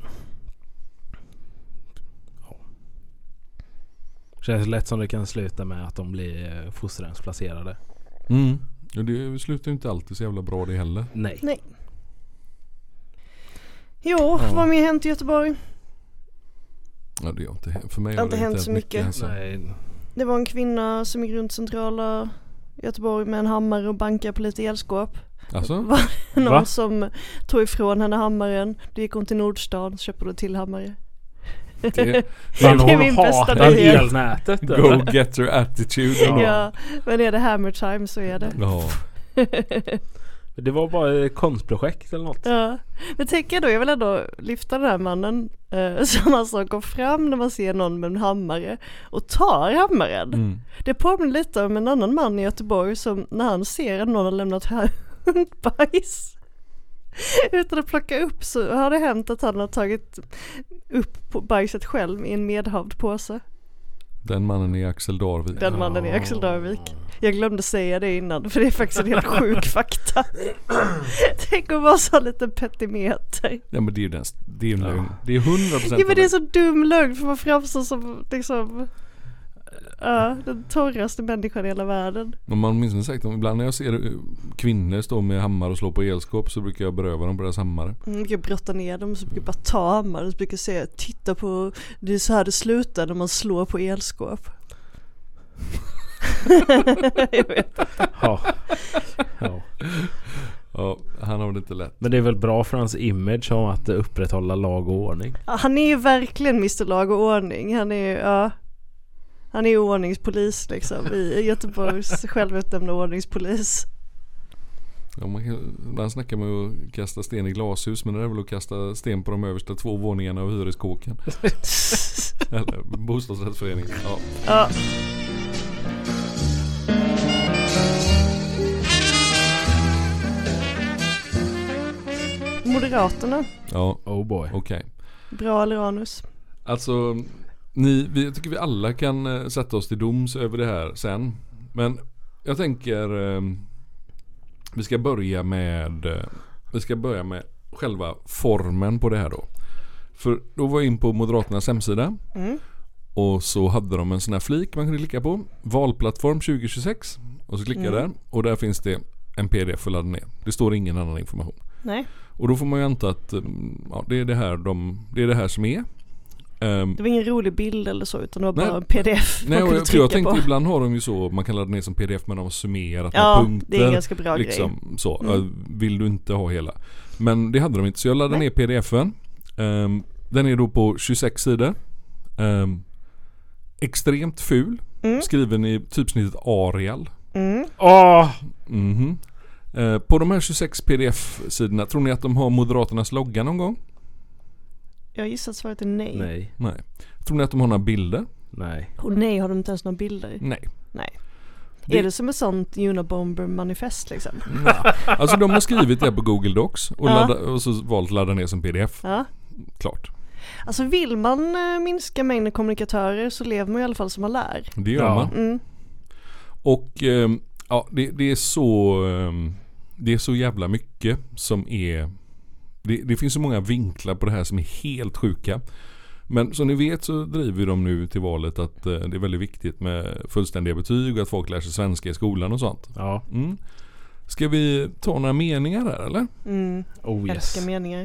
Ja. Känns lätt som det kan sluta med att de blir eh, fosterhemsplacerade. Mm. Och det slutar ju inte alltid så jävla bra det heller. Nej. Nej. Jo, Ja. vad mer hänt i Göteborg? Ja, det har inte hänt. För mig Det har inte hänt hänt så mycket. Alltså. Nej. Det var en kvinna som gick runt centrala Göteborg med en hammare och bankade på lite elskåp. Alltså? Var det någon Va? som tog ifrån henne hammaren. Då gick hon till Nordstan och köpte hon till hammare. Det, Fan, Det är hon min bästa hatar nyhet. elnätet. go eller? get your attitude. Ja. Ja, men är det Hammer Time så är det. Ja. Det var bara ett konstprojekt eller något. Ja, men tänker jag då, jag vill ändå lyfta den här mannen eh, som alltså går fram när man ser någon med en hammare och tar hammaren. Mm. Det påminner lite om en annan man i Göteborg som när han ser att någon har lämnat här hundbajs utan att plocka upp, så har det hänt att han har tagit upp på bajset själv i en medhavd påse. Den mannen är Axel Darvik. Den mannen är Axel Darvik. Jag glömde säga det innan, för det är faktiskt en helt sjuk fakta. Tänk att vara så lite petimeter. Ja, men det är ju den, det är ju en lögn. Det är hundra procent. Ja, men det är så dum lögn, för man framstår som liksom ja, den torraste människan i hela världen. Om man minns sagt, ibland när jag ser kvinnor stå med hammare och slå på elskåp så brukar jag beröva dem på deras hammare. Mm, jag brukar brotta ner dem, så brukar jag bara ta hammare och så brukar jag säga, titta på, det är så här det slutar när man slår på elskåp. Jag vet inte. Ja. Ja. Ja, han har det inte lätt. Men det är väl bra för hans image om att upprätthålla lag och ordning. Ja, han är ju verkligen mister Lag och ordning. Han är ju, ja, han är ju ordningspolis liksom, i Göteborgs självutnämnda ordningspolis. Ja, man kan, ibland snackar man ju att kasta sten i glashus, men det är väl att kasta sten på de översta två våningarna av hyreskåken. Eller bostadsrättsföreningen. Ja. Ja. Moderaterna. Ja, Oh boy. okej. Okay. Bra eller anus? Alltså, ni, vi, jag tycker vi alla kan uh, sätta oss till doms över det här sen. Men jag tänker uh, vi ska börja med uh, vi ska börja med själva formen på det här då. För då var jag in på Moderaternas hemsida. Mm. Och så hade de en sån här flik man kunde klicka på. Valplattform tjugo tjugosex. Och så klickar jag Mm. där. Och där finns det en pdf att ladda ner. Det står ingen annan information. Nej. Och då får man ju anta att ja, det är det här de, det är det här som är. Um, Det var ingen rolig bild eller så, utan det var nej, bara en pdf nej, man kunde och, för jag trycka tänkte på. ibland har de ju så, man kan ladda ner som pdf men de har summerat Ja, med punkter. det är en ganska bra liksom, grej. Så, Mm. vill du inte ha hela. Men det hade de inte, så jag laddade Nej. ner pdf-en. Um, den är då på tjugosex sidor. Um, extremt ful. Mm. Skriven i typsnittet Arial. Mm. Åh! Mhm. Uh, på de här tjugosex pdf-sidorna, tror ni att de har Moderaternas logga någon gång? Jag gissar att svaret är nej. Nej. Nej. Tror ni att de har några bilder? Nej. Och nej, har de inte ens några bilder? Nej. Nej. Det- Är det som ett sånt Unabomber-manifest liksom? Ja. Alltså de har skrivit det på Google Docs och, Ja. ladda, och så valt att ladda ner som pdf. Ja. Klart. Alltså vill man eh, minska mängden kommunikatörer så lever man i alla fall som man lär. Det gör Ja. man. Mm. Och ehm, ja, det, det är så ehm, det är så jävla mycket som är det, det finns så många vinklar på det här som är helt sjuka. Men som ni vet så driver de nu till valet att eh, det är väldigt viktigt med fullständiga betyg och att folk lär sig svenska i skolan och sånt. Ja. Mm. Ska vi ta några meningar här eller? Mm. Oh yes. Älskar meningar.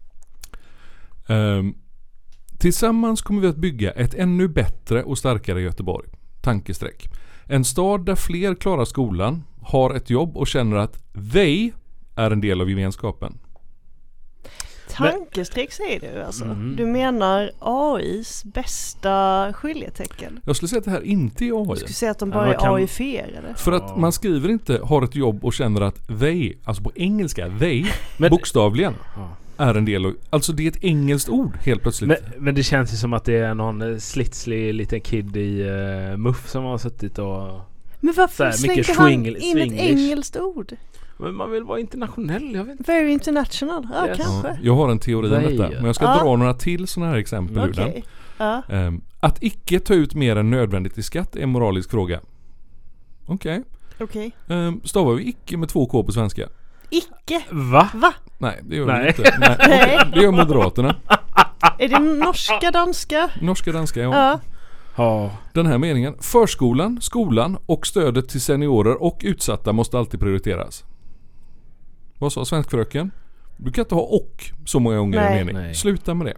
Ehm, tillsammans kommer vi att bygga ett ännu bättre och starkare Göteborg. Tankesträck. En stad där fler klarar skolan, har ett jobb och känner att they är en del av gemenskapen. Tankestreck säger du alltså. Mm. Du menar A I:s bästa skiljetecken. Jag skulle säga att det här inte är A Du I. skulle säga att de Ja, bara man är kan- A I-fierade. För att Ja. man skriver inte har ett jobb och känner att they, alltså på engelska, they, Men- bokstavligen Ja. är en del av, alltså det är ett engelskt ord helt plötsligt. Men, men det känns ju som att det är någon eh, slitslig liten kid i uh, muff som har suttit och... Men Så varför här, mycket slänger han swing- in ett swinglish. engelskt ord? Men man vill vara internationell, jag vet inte. Very international. Ja, Yes. kanske. Ja, jag har en teori om They. detta, men jag ska Ja. dra några till sådana här exempel ur den. Okej. Ja. Ehm, att icke ta ut mer än nödvändigt i skatt är en moralisk fråga. Okej. Okej. Ehm, stavar vi icke med två K på svenska? Icke. Va? Va? Nej, det gör Nej. vi inte. Nej, okej, det gör Moderaterna. Är det norska, danska? Norska, danska, ja. Ja. Ja. Den här meningen. Förskolan, skolan och stödet till seniorer och utsatta måste alltid prioriteras. Vad sa svenskfröken? Du kan inte ha och så många gånger i en Nej. mening. Nej. Sluta med det.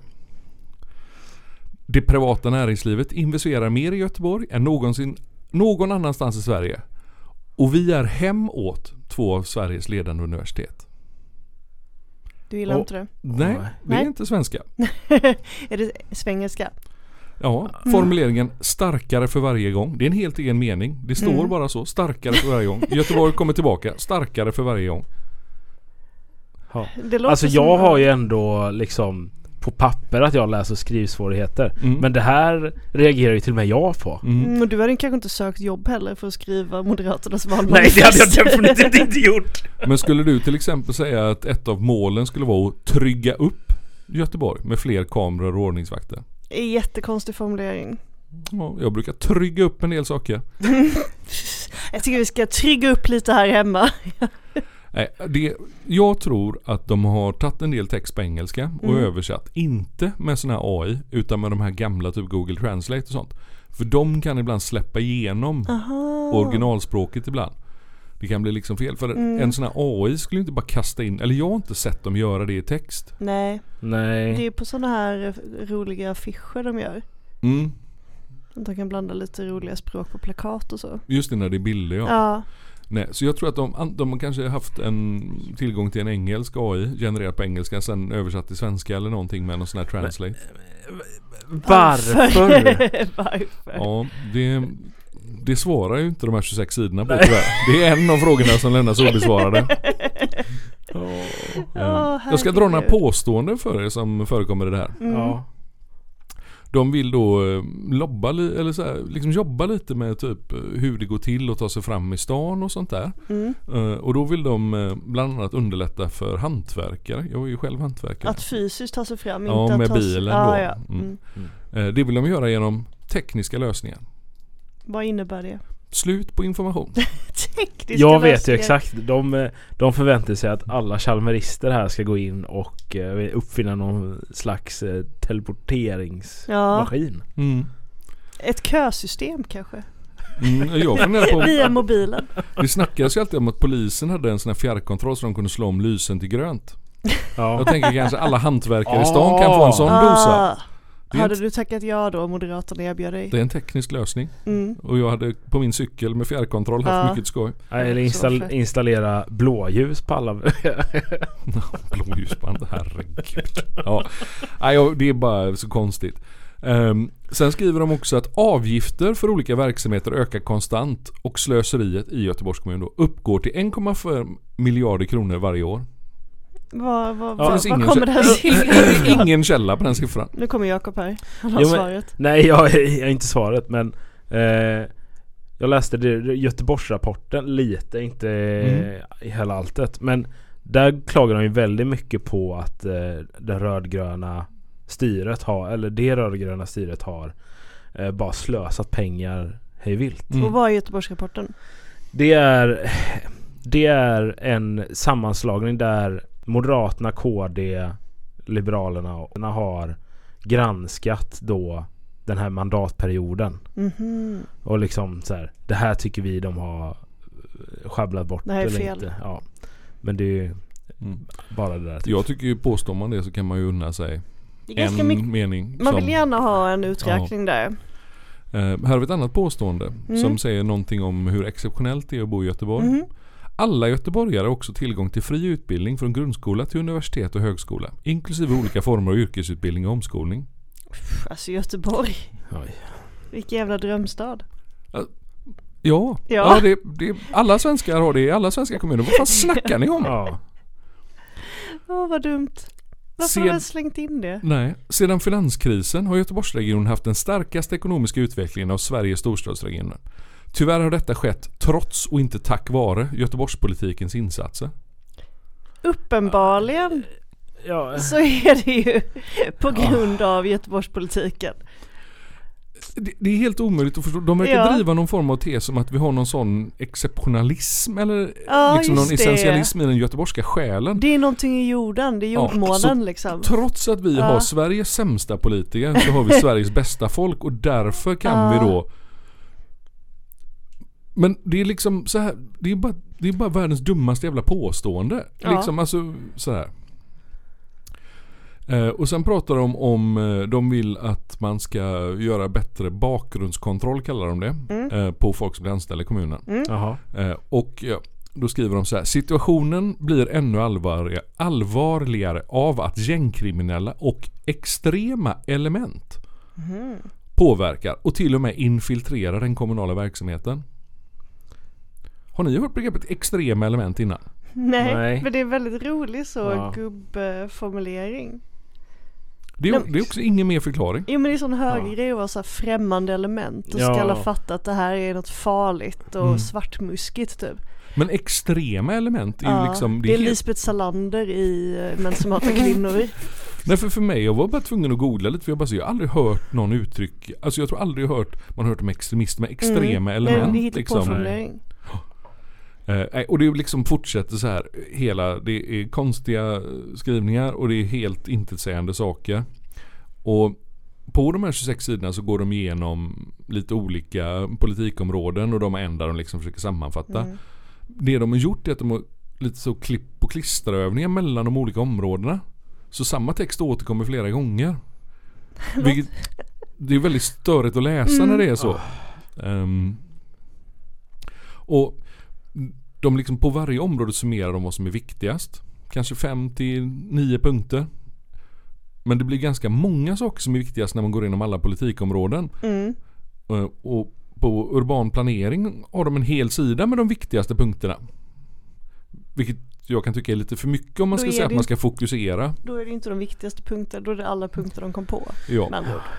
Det privata näringslivet investerar mer i Göteborg än någonsin någon annanstans i Sverige. Och vi är hem åt två av Sveriges ledande universitet. Du gillar Och- inte det? Nej, Nej. det är Nej. inte svenska. Är det svengelska? Ja, formuleringen starkare för varje gång. Det är en helt egen mening. Det står Mm. bara så. Starkare för varje gång. Göteborg kommer tillbaka. Starkare för varje gång. Ja. Det låter Alltså som- jag har ju ändå liksom på papper att jag läser skrivsvårigheter. Mm. Men det här reagerar ju till och med jag på. Mm. Mm, och du hade kanske inte sökt jobb heller för att skriva Moderaternas Nej, valmanifest. det hade jag definitivt inte gjort. Men skulle du till exempel säga att ett av målen skulle vara att trygga upp Göteborg med fler kameror och ordningsvakter? Det är en jättekonstig formulering. Ja, jag brukar trygga upp en del saker. Jag tycker vi ska trygga upp lite här hemma. Nej, det, jag tror att de har tagit en del text på engelska och Mm. översatt. Inte med sån här A I utan med de här gamla typ Google Translate och sånt. För de kan ibland släppa igenom Aha. originalspråket ibland. Det kan bli liksom fel. För Mm. en sån här A I skulle inte bara kasta in, eller jag har inte sett dem göra det i text. Nej, Nej. det är på sådana här roliga affischer de gör. Mm. Att de kan blanda lite roliga språk på plakat och så. Just det, när det är bilder, ja. Ja. Nej, så jag tror att de, de har kanske haft en tillgång till en engelsk A I genererad på engelska, sen översatt till svenska eller någonting med någon sån här translate. Varför? Varför? Ja, det, det svarar ju inte de här tjugosex sidorna på tyvärr. Det är en av frågorna som lämnas obesvarade. Åh, Jag ska dra några herregud. påståenden för er som förekommer i det här. Mm. Ja. De vill då eh, lobba li- eller så här, liksom jobba lite med typ eh, hur det går till att ta sig fram i stan och sånt där. Mm. Eh, och då vill de eh, bland annat underlätta för hantverkare. Jag är ju själv hantverkare. Att fysiskt ta sig fram, Ja, inte med att ta bilen sig... då. Ah, ja. Mm. Mm. Eh, det vill de göra genom tekniska lösningar. Vad innebär det? Slut på information. Tekniska Jag vet ju lösningar. exakt. De, de förväntar sig att alla chalmerister här ska gå in och eh, uppfinna någon slags eh, teleporteringsmaskin. Mm. Ett kösystem kanske? Mm, jag funderar på, Via mobilen. det snackas ju alltid om att polisen hade en sån här fjärrkontroll så de kunde slå om lysen till grönt. Ja. Jag tänker kanske alla hantverkare i stan kan få en sån dosa. Ah, Det är hade inte- du tackat ja då, Moderaterna erbjöd dig? Det är en teknisk lösning. Mm. Och jag hade på min cykel med fjärrkontroll haft Ja. mycket skoj. Eller install, fett. installera blåljus på alla. Blåljusband, herregud. Ja. Nej, ja, det är bara så konstigt. Um, sen skriver de också att avgifter för olika verksamheter ökar konstant och slöseriet i Göteborgs kommun då uppgår till en komma fem miljarder kronor varje år. Vad, vad, Ja, vad, finns vad ingen kommer det här siffran? Ingen källa på den siffran. Nu kommer Jakob här. Han har Jo, men- svaret. Nej, jag är inte svaret, men eh, jag läste det, Göteborgsrapporten lite, inte Mm. i hela alltet, men där klagar de ju väldigt mycket på att eh, det rödgröna styret har, eller det rödgröna styret har eh, bara slösat pengar hej vilt. Mm. Och vad är Göteborgsrapporten? Det är det är en sammanslagning där Moderaterna, K D, Liberalerna har granskat då den här mandatperioden. Mhm. Och liksom så här, det här tycker vi de har schabblat bort. Det här är eller fel. Inte. Ja. Men det är ju Mm. bara det där. typ. Jag tycker ju, påstår man det så kan man ju unna sig Det är ganska en mycket. mening. Man som, vill gärna ha en uträkning där. eh, här har vi ett annat påstående Mm. som säger någonting om hur exceptionellt det är att bo i Göteborg. Mhm. Alla göteborgare har också tillgång till fri utbildning från grundskola till universitet och högskola, inklusive olika former av yrkesutbildning och omskolning. Pff, Alltså Göteborg. Oj. Vilken jävla drömstad. Ja, ja. Ja. det, det, alla svenskar har det i alla svenska kommuner. Vad fan snackar ni om? Ja. Åh, vad dumt. Varför Sed- har jag slängt in det? Nej, sedan finanskrisen har Göteborgsregionen haft den starkaste ekonomiska utvecklingen av Sveriges storstadsregioner. Tyvärr har detta skett trots och inte tack vare Göteborgspolitikens insatser. Uppenbarligen Ja. så är det ju på grund av Göteborgspolitiken. Det, det är helt omöjligt att förstå. De verkar Ja. driva någon form av tes om att vi har någon sån exceptionalism eller Ja, liksom någon just det. essentialism i den göteborgska själen. Det är någonting i jorden, det är Ja, jordmånen så liksom. Trots att vi Ja. har Sveriges sämsta politiker så har vi Sveriges bästa folk och därför kan Ja. vi då. Men det är liksom så här, det är bara, det är bara världens dummaste jävla påstående. Ja. Liksom alltså så här. Eh, och sen pratar de om eh, de vill att man ska göra bättre bakgrundskontroll kallar de det Mm. eh, på folk som blir anställda i kommunen. Mm. Jaha. Eh, och ja, då skriver de så här: situationen blir ännu allvarligare, allvarligare av att gängkriminella och extrema element Mhm. påverkar och till och med infiltrerar den kommunala verksamheten. Har ni hört begreppet extrema element innan? Nej, Nej. men det är väldigt rolig så Ja. gubbformulering. Det är, Nej. det är också ingen mer förklaring. Jo, men det är sån hög Ja. grej att vara så här främmande element och Ja. ska alla fatta att det här är något farligt och Mm. svartmuskigt typ. Men extrema element är ju Ja, liksom... det är helt- Lisbeth Salander i eh, Män som hatar kvinnor. Nej, för, för mig, jag var bara tvungen att googla lite för jag bara så, jag har aldrig hört någon uttryck, alltså jag tror aldrig jag hört, man har hört om extremister med extrema Mm. element Nej, det är liksom. formulering. Eh, och det liksom fortsätter så här hela, det är konstiga skrivningar och det är helt intetsägande saker. Och på de här tjugosex sidorna så går de igenom lite olika politikområden och de är en där de liksom försöker sammanfatta. Mm. Det de har gjort är att de har lite så klipp- och klisterövningar mellan de olika områdena. Så samma text återkommer flera gånger. Vilket, det är väldigt störigt att läsa Mm. när det är så. Um, och de liksom på varje område summerar de vad som är viktigast. Kanske fem till nio punkter. Men det blir ganska många saker som är viktigast när man går igenom alla politikområden. Mm. Uh, och på urban planering har de en hel sida med de viktigaste punkterna. Vilket jag kan tycka är lite för mycket om man Då ska är säga att det man inte- ska fokusera. Då är det inte de viktigaste punkterna, då är det alla punkter de kom på. Ja. Med andra ord.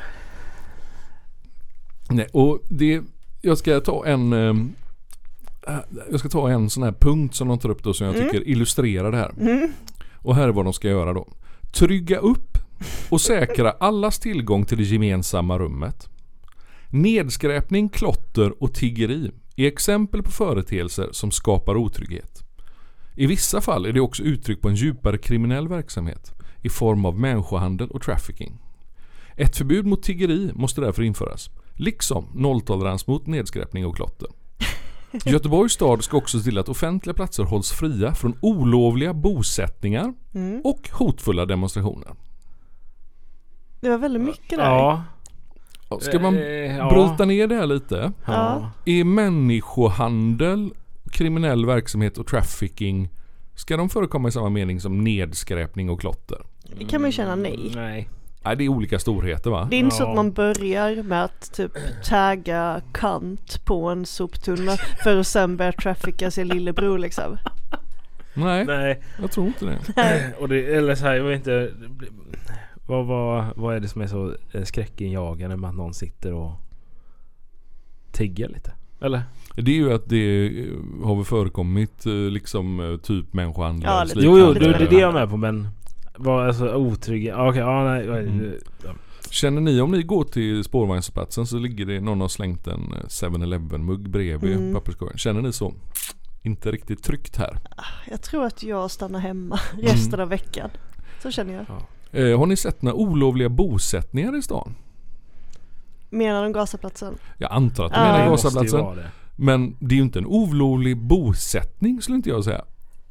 Nej, och det, jag ska ta en eh, jag ska ta en sån här punkt som de tar upp då som jag Mm. tycker illustrerar det här. Mm. Och här är vad de ska göra då. Trygga upp och säkra allas tillgång till det gemensamma rummet. Nedskräpning, klotter och tiggeri är exempel på företeelser som skapar otrygghet. I vissa fall är det också uttryck på en djupare kriminell verksamhet i form av människohandel och trafficking. Ett förbud mot tiggeri måste därför införas, liksom nolltolerans mot nedskräpning och klotter. Göteborgs stad ska också se till att offentliga platser hålls fria från olovliga bosättningar Mm. och hotfulla demonstrationer. Det var väldigt mycket där. Ja. Ska man Eh, ja. bryta ner det här lite? Ja. Är människohandel, kriminell verksamhet och trafficking, ska de förekomma i samma mening som nedskräpning och klotter? Det kan man ju känna nej. Nej. Nej, det är olika storheter va? Det är inte så Ja. att man börjar med att typ tagga kant på en soptunna för att sen börja trafficka sin lillebror liksom. Nej, Nej. jag tror inte det. Och det, eller så här, jag vet inte. Vad, vad, vad är det som är så eh, skräckinjagande med att någon sitter och tigger lite? Eller? Det är ju att det eh, har väl förekommit eh, liksom eh, typ människohandel. Ja, och lite. Jo, jo, liknande. det, det är det jag är med på, men vad, alltså otrygg. Okej, okay, ja, nej. Mm. Ja. Känner ni om ni går till spårvagnsplatsen så ligger det någon har slängt en seven eleven mugg bredvid Mm. papperskorgen. Känner ni så? Inte riktigt tryggt här. Jag tror att jag stannar hemma resten Mm. av veckan. Så känner jag. Eh, har ni sett några olovliga bosättningar i stan? Menar de Gazaplatsen? Jag antar att de Ja. menar Det måste ju Gazaplatsen. vara det. Men det är ju inte en olovlig bosättning skulle inte jag säga.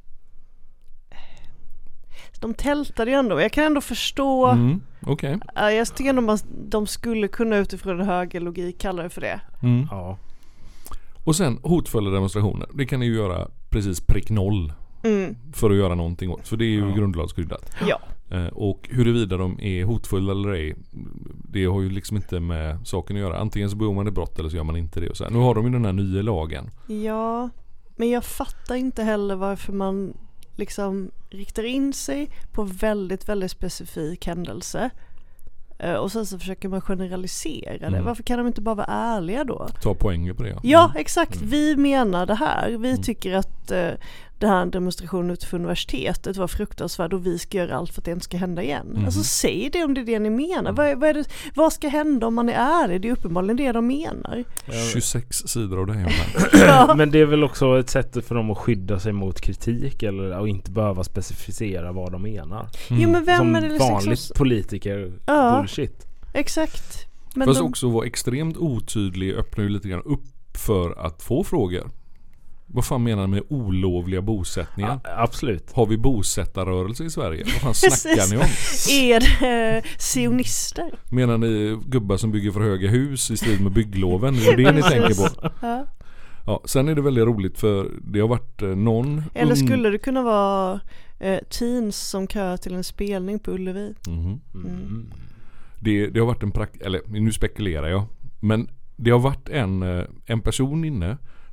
De tältade ju ändå. Jag kan ändå förstå. Mm, okej. Ja, jag tycker ändå man, de skulle kunna utifrån en högre logik kalla det för det. Mm. Ja. Och sen hotfulla demonstrationer. Det kan ni ju göra precis prick noll Mm. för att göra någonting åt. För det är ju Ja. grundlagsskyddat. Ja. Eh, och huruvida de är hotfulla eller ej, det har ju liksom inte med saken att göra. Antingen så begår man ett brott eller så gör man inte det. Och så här. Nu har de ju den här nya lagen. Ja, men jag fattar inte heller varför man liksom riktar in sig på väldigt, väldigt specifik händelse. Eh, Och sen så försöker man generalisera det. Mm. Varför kan de inte bara vara ärliga då? Ta poänger på det. Ja. Ja, exakt. Mm. Vi menar det här. Vi Mm. tycker att eh, den här demonstrationen utanför universitetet var fruktansvärd och vi ska göra allt för att det inte ska hända igen. Mm. Alltså säg det om det är det ni menar. Mm. Vad, är, vad, är det, vad ska hända om man är ärlig? Det är uppenbarligen det de menar. tjugosex sidor av det här. Ja. Men det är väl också ett sätt för dem att skydda sig mot kritik eller att inte behöva specificera vad de menar. Mm. Jo, men vem Som är det liksom vanligt som... politiker Ja. bullshit. Exakt. Men Fast de... också vara extremt otydlig öppnar ju lite grann upp för att få frågor. Vad fan menar ni med olovliga bosättningar? Ja, absolut. Har vi bosättarrörelse i Sverige? Vad fan snackar ni om? Är det sionister? Menar ni gubbar som bygger för höga hus i strid med byggloven? Det är det ni tänker på. Ja. Ja, sen är det väldigt roligt för det har varit eh, någon... Eller ung- skulle det kunna vara eh, teens som kör till en spelning på Ullevi? Mhm. Mm. Det, det har varit en prakt... Eller nu spekulerar jag. Men det har varit en, eh, en person inne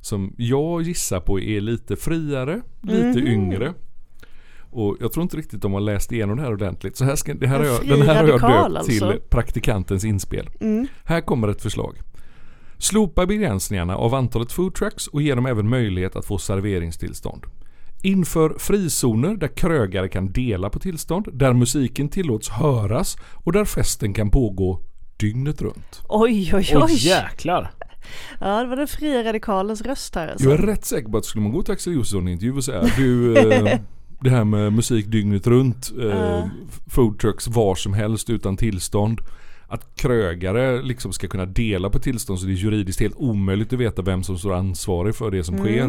som jag gissar på är lite friare, lite Mhm. yngre. Och jag tror inte riktigt de har läst igenom det här ordentligt. Så här ska, det här En har jag, fri den här har jag radikal döpt alltså. till praktikantens inspel. Mm. Här kommer ett förslag. Slopa begränsningarna av antalet food trucks och ge dem även möjlighet att få serveringstillstånd. Inför frizoner där krögare kan dela på tillstånd, där musiken tillåts höras och där festen kan pågå dygnet runt. Oj, oj, Oj oj. jäklar. Ja, det var den fria radikalens röst här alltså. Jag är rätt säker på att skulle man gå till Axel Josefsson i intervju och säga du, eh, det här med musik dygnet runt, eh, Uh. food trucks var som helst utan tillstånd, att krögare liksom ska kunna dela på tillstånd så det är juridiskt helt omöjligt att veta vem som står ansvarig för det som Mm. sker.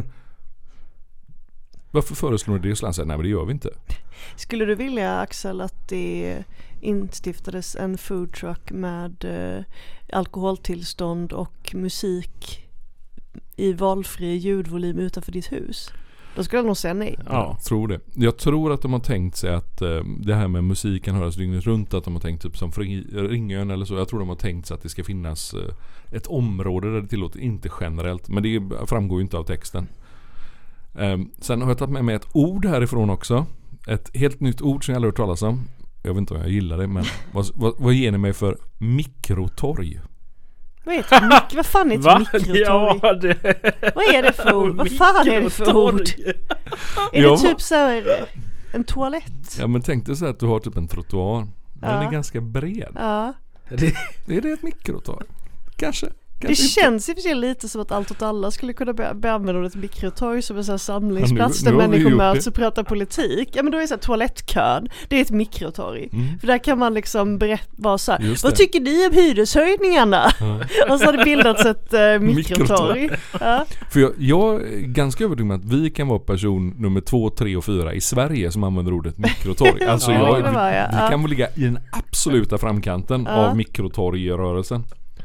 Varför föreslår du det? Och så säger nej men det gör vi inte. Skulle du vilja, Axel, att det instiftades en food truck med eh, alkoholtillstånd och musik i valfri ljudvolym utanför ditt hus? Då skulle jag nog säga nej. Ja. Jag tror det. Jag tror att de har tänkt sig att eh, det här med musiken höras dygnet runt, att de har tänkt typ som för Ringön eller så. Jag tror de har tänkt sig att det ska finnas eh, ett område där det tillåter, inte generellt. Men det framgår ju inte av texten. Eh, sen har jag tagit med mig ett ord härifrån också. Ett helt nytt ord som jag aldrig hört talas om. Jag vet inte om jag gillar det, men vad, vad, vad ger ni mig för mikrotorg? Vad är ett mik- vad fan är ett Va? mikrotorg? Ja, det... Vad är det för ord? Vad fan är det för ord? Mikrotorg. Är Ja. det typ så här en toalett? Ja men tänk dig så här att du har typ en trottoar. Den Ja. är ganska bred. Ja. Är det ett mikrotorg? Kanske. Det Kanske inte. känns i och för sig lite som att Allt åt alla skulle kunna börja börja använda ordet mikrotorg som en sån här samlingsplats Ja, nu- nu där har vi människor gjort möts det. och pratar politik. Ja men då är det så här toalettkön, det är ett mikrotorg. Mm. För där kan man liksom berätta, vara så här, Just vad det. tycker ni om hyreshöjningarna? Ja. Och så har det bildats ett uh, mikrotorg. Ja. För jag, jag är ganska övertygad om att vi kan vara person nummer två, tre och fyra i Sverige som använder ordet mikrotorg. Alltså Ja, jag, det vi, var jag. vi Ja. kan väl ligga i den absoluta framkanten Ja. av mikrotorgrörelsen.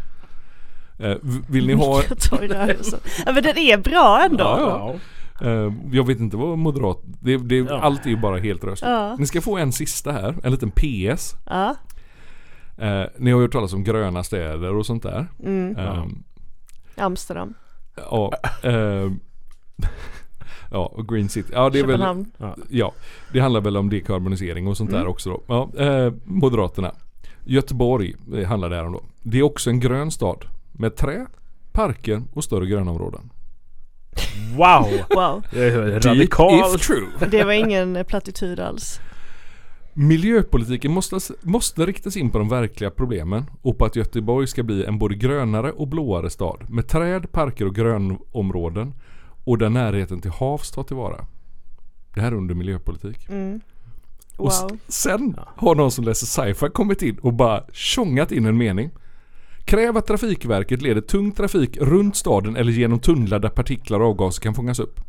Eh, v- vill ni ha... Mikrotorgrörelsen. Ja men den är bra ändå. Ja, Ja. Eh, jag vet inte vad moderat... Det, det, Ja. Allt är ju bara helt röstigt. Ja. Ni ska få en sista här, en liten P S. Ja. Eh, ni har ju hört talas om gröna städer och sånt där. Mm. Eh, Amsterdam. ja, eh, ja, och Green City. Ja, det är väl... Köpenhamn. Ja, det handlar väl om dekarbonisering och sånt Mm. där också då. Ja, eh, Moderaterna. Göteborg eh, handlar det här om då. Det är också en grön stad med trä, parker och större grönområden. Wow. Wow. Det är Deep radikalt. if true. Det var ingen plattityd alls. Miljöpolitiken måste, måste riktas in på de verkliga problemen och på att Göteborg ska bli en både grönare och blåare stad med träd, parker och grönområden och där närheten till hav står tillvara. Det här är under miljöpolitik. Mm. Och s- Wow. sen har någon som läser sci-fi kommit in och bara tjongat in en mening. Kräv att Trafikverket leder tung trafik runt staden eller genom tunnlar där partiklar och avgaser kan fångas upp.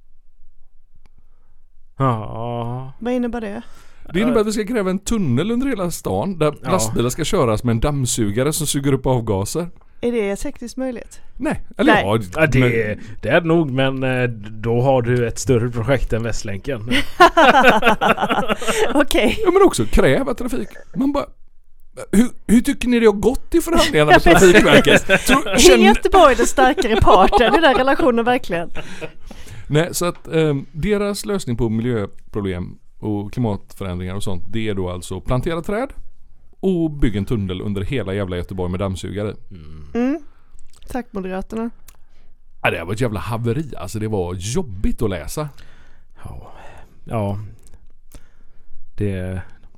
Ja. Vad innebär det? Det innebär att vi ska kräva en tunnel under hela stan där Ja. lastbilar ska köras med en dammsugare som suger upp avgaser. Är det tekniskt möjligt? Nej, eller Nej. ja. Ja, det, men- det är nog, men eh, då har du ett större projekt än Västlänken. Okej. Ja men också kräva trafik. Man bara... Hur, hur tycker ni det har gått i förhandlingarna med Trafikverket? Tror- Är känner- Göteborg den starkare parten i den relationen verkligen? Nej, så att eh, deras lösning på miljöproblem och klimatförändringar och sånt, det är då alltså plantera träd och bygga en tunnel under hela jävla Göteborg med dammsugare. Mm. Tack Moderaterna. Ja, det var ett jävla haveri. Alltså det var jobbigt att läsa. Ja. Ja. Det...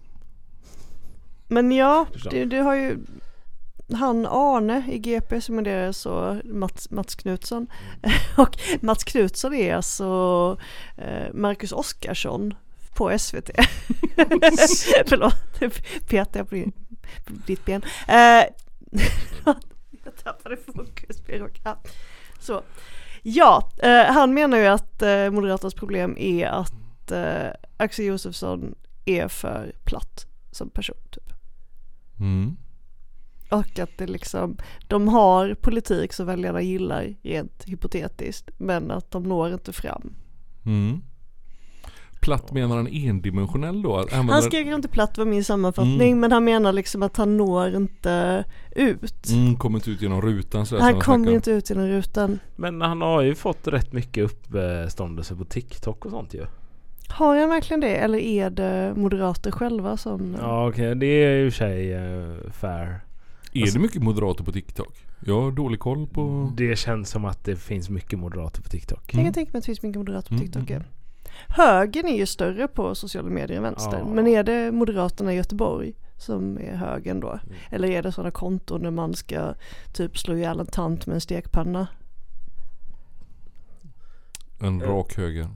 Men ja, Förstår. du, du har ju han Arne i G P som är deras och Mats, Mats Knutsson. Och Mats Knutsson är alltså eh, Marcus Oskarsson på S V T. Förlåt, petar jag på, din, på ditt ben. Eh, jag tappade fokus. Ja. Så. Ja, eh, han menar ju att eh, Moderaternas problem är att eh, Axel Josefsson är för platt som person typ. Mm. Och att det liksom, de har politik som väljarna gillar rent hypotetiskt, men att de når inte fram. Mm. platt menar han endimensionell då? Att använder... Han skrev inte platt var min sammanfattning, Mm. men han menar liksom att han når inte ut. Mm, kommer inte ut genom rutan. Så Han kommer inte ut genom rutan. Men han har ju fått rätt mycket uppståndelse på TikTok och sånt ju. Har jag verkligen det? Eller är det moderater själva som... Ja okej, okay. Det är ju tjej uh, fair. Är alltså, det mycket moderater på TikTok? Jag har dålig koll på... Det känns som att det finns mycket moderater på TikTok. Jag kan Mm. tänka mig att det finns mycket moderater på Mm, TikTok. mm. Högern är ju större på sociala medier än vänster. Ja. Men är det moderaterna i Göteborg som är högern då? Mm. Eller är det sådana konton när man ska typ slå ihjäl en tant med en stekpanna? En rak höger.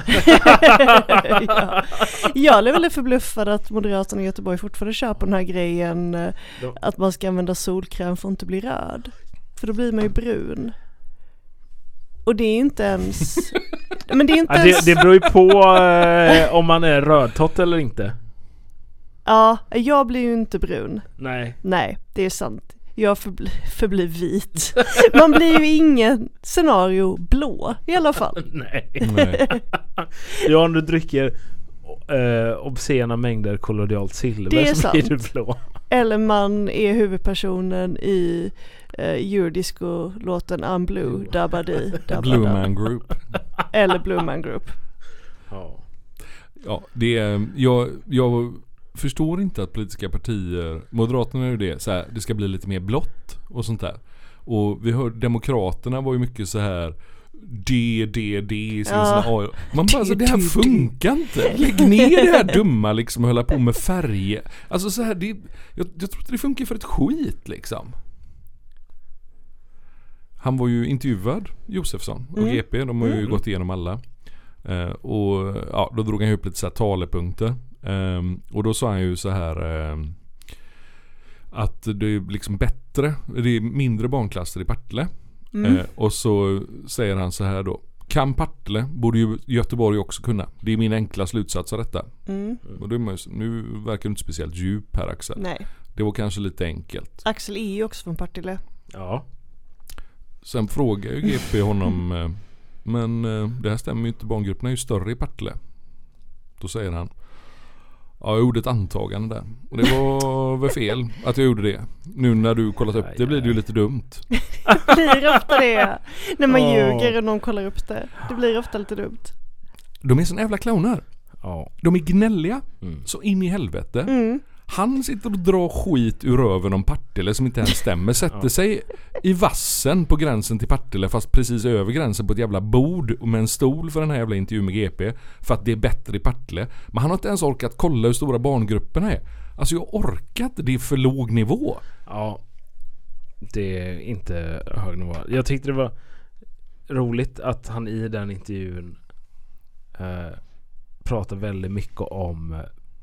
Ja. Jag är väldigt förbluffad att moderaterna i Göteborg fortfarande kör på den här grejen eh, De- att man ska använda solkräm för att inte bli röd. För då blir man ju brun. Och det är inte ens... Men det är inte Ja, ens... det, det beror ju på eh, om man är rödtott eller inte. Ja, jag blir ju inte brun. Nej. Nej, det är sant. Jag förbli, förblir vit. Man blir ju ingen scenario blå i alla fall. Nej. Nej. Ja, om du dricker eh, obscena mängder kollodialt silver Det är så blir sant. du blå. Eller man är huvudpersonen i eh, Eurodisco-låten I'm Blue, Dabadi, Dabada. Blue Man Group. Eller Blue Man Group. Ja. Ja, det är... Jag, jag förstår inte att politiska partier... Moderaterna är ju det. Så här, det ska bli lite mer blått och sånt där. Och vi hörde... Demokraterna var ju mycket så här... D, D, D. Sin, Ja. sina A I. Man bara, alltså, det här D, D, funkar inte. Lägg ner det här dumma liksom och hålla på med färger. Alltså så här, det, jag, jag tror inte det funkar för ett skit liksom. Han var ju intervjuad, Josefsson och Mm. G P. De har ju Mm. gått igenom alla. Eh, och ja, då drog han ju upp lite så här talepunkter. Um, och då sa han ju så här um, att det är liksom bättre, det är mindre barnklasser i Partille. Mm. Eh, och så säger han så här då: kan Partille borde ju Göteborg också kunna. Det är min enkla slutsats av detta. Mm. Och då är man ju, nu verkar du inte speciellt djup här, Axel. Nej. Det var kanske lite enkelt. Axel är ju också från Partille. Ja. Sen frågar ju G P honom eh, men eh, det här stämmer ju inte, barngrupperna är ju större i Partille. Då säger han: ja, jag gjorde ett antagande där. Och det var väl fel att jag gjorde det. Nu när du kollat upp det blir det ju lite dumt. Det blir ofta det. När man Åh. ljuger och någon kollar upp det. Det blir ofta lite dumt. De är såna jävla clowner. Ja. De är gnälliga Mm. så in i helvete. Mm. Han sitter och drar skit ur röven om Partille som inte ens stämmer. Sätter Ja. sig i vassen på gränsen till Partille, fast precis över gränsen på ett jävla bord med en stol för den här jävla intervjun med G P. För att det är bättre i Partille. Men han har inte ens orkat kolla hur stora barngrupperna är. Alltså jag orkar inte, det är för låg nivå. Ja. Det är inte hög nivå. Jag tyckte det var roligt att han i den intervjun eh, pratar väldigt mycket om eh,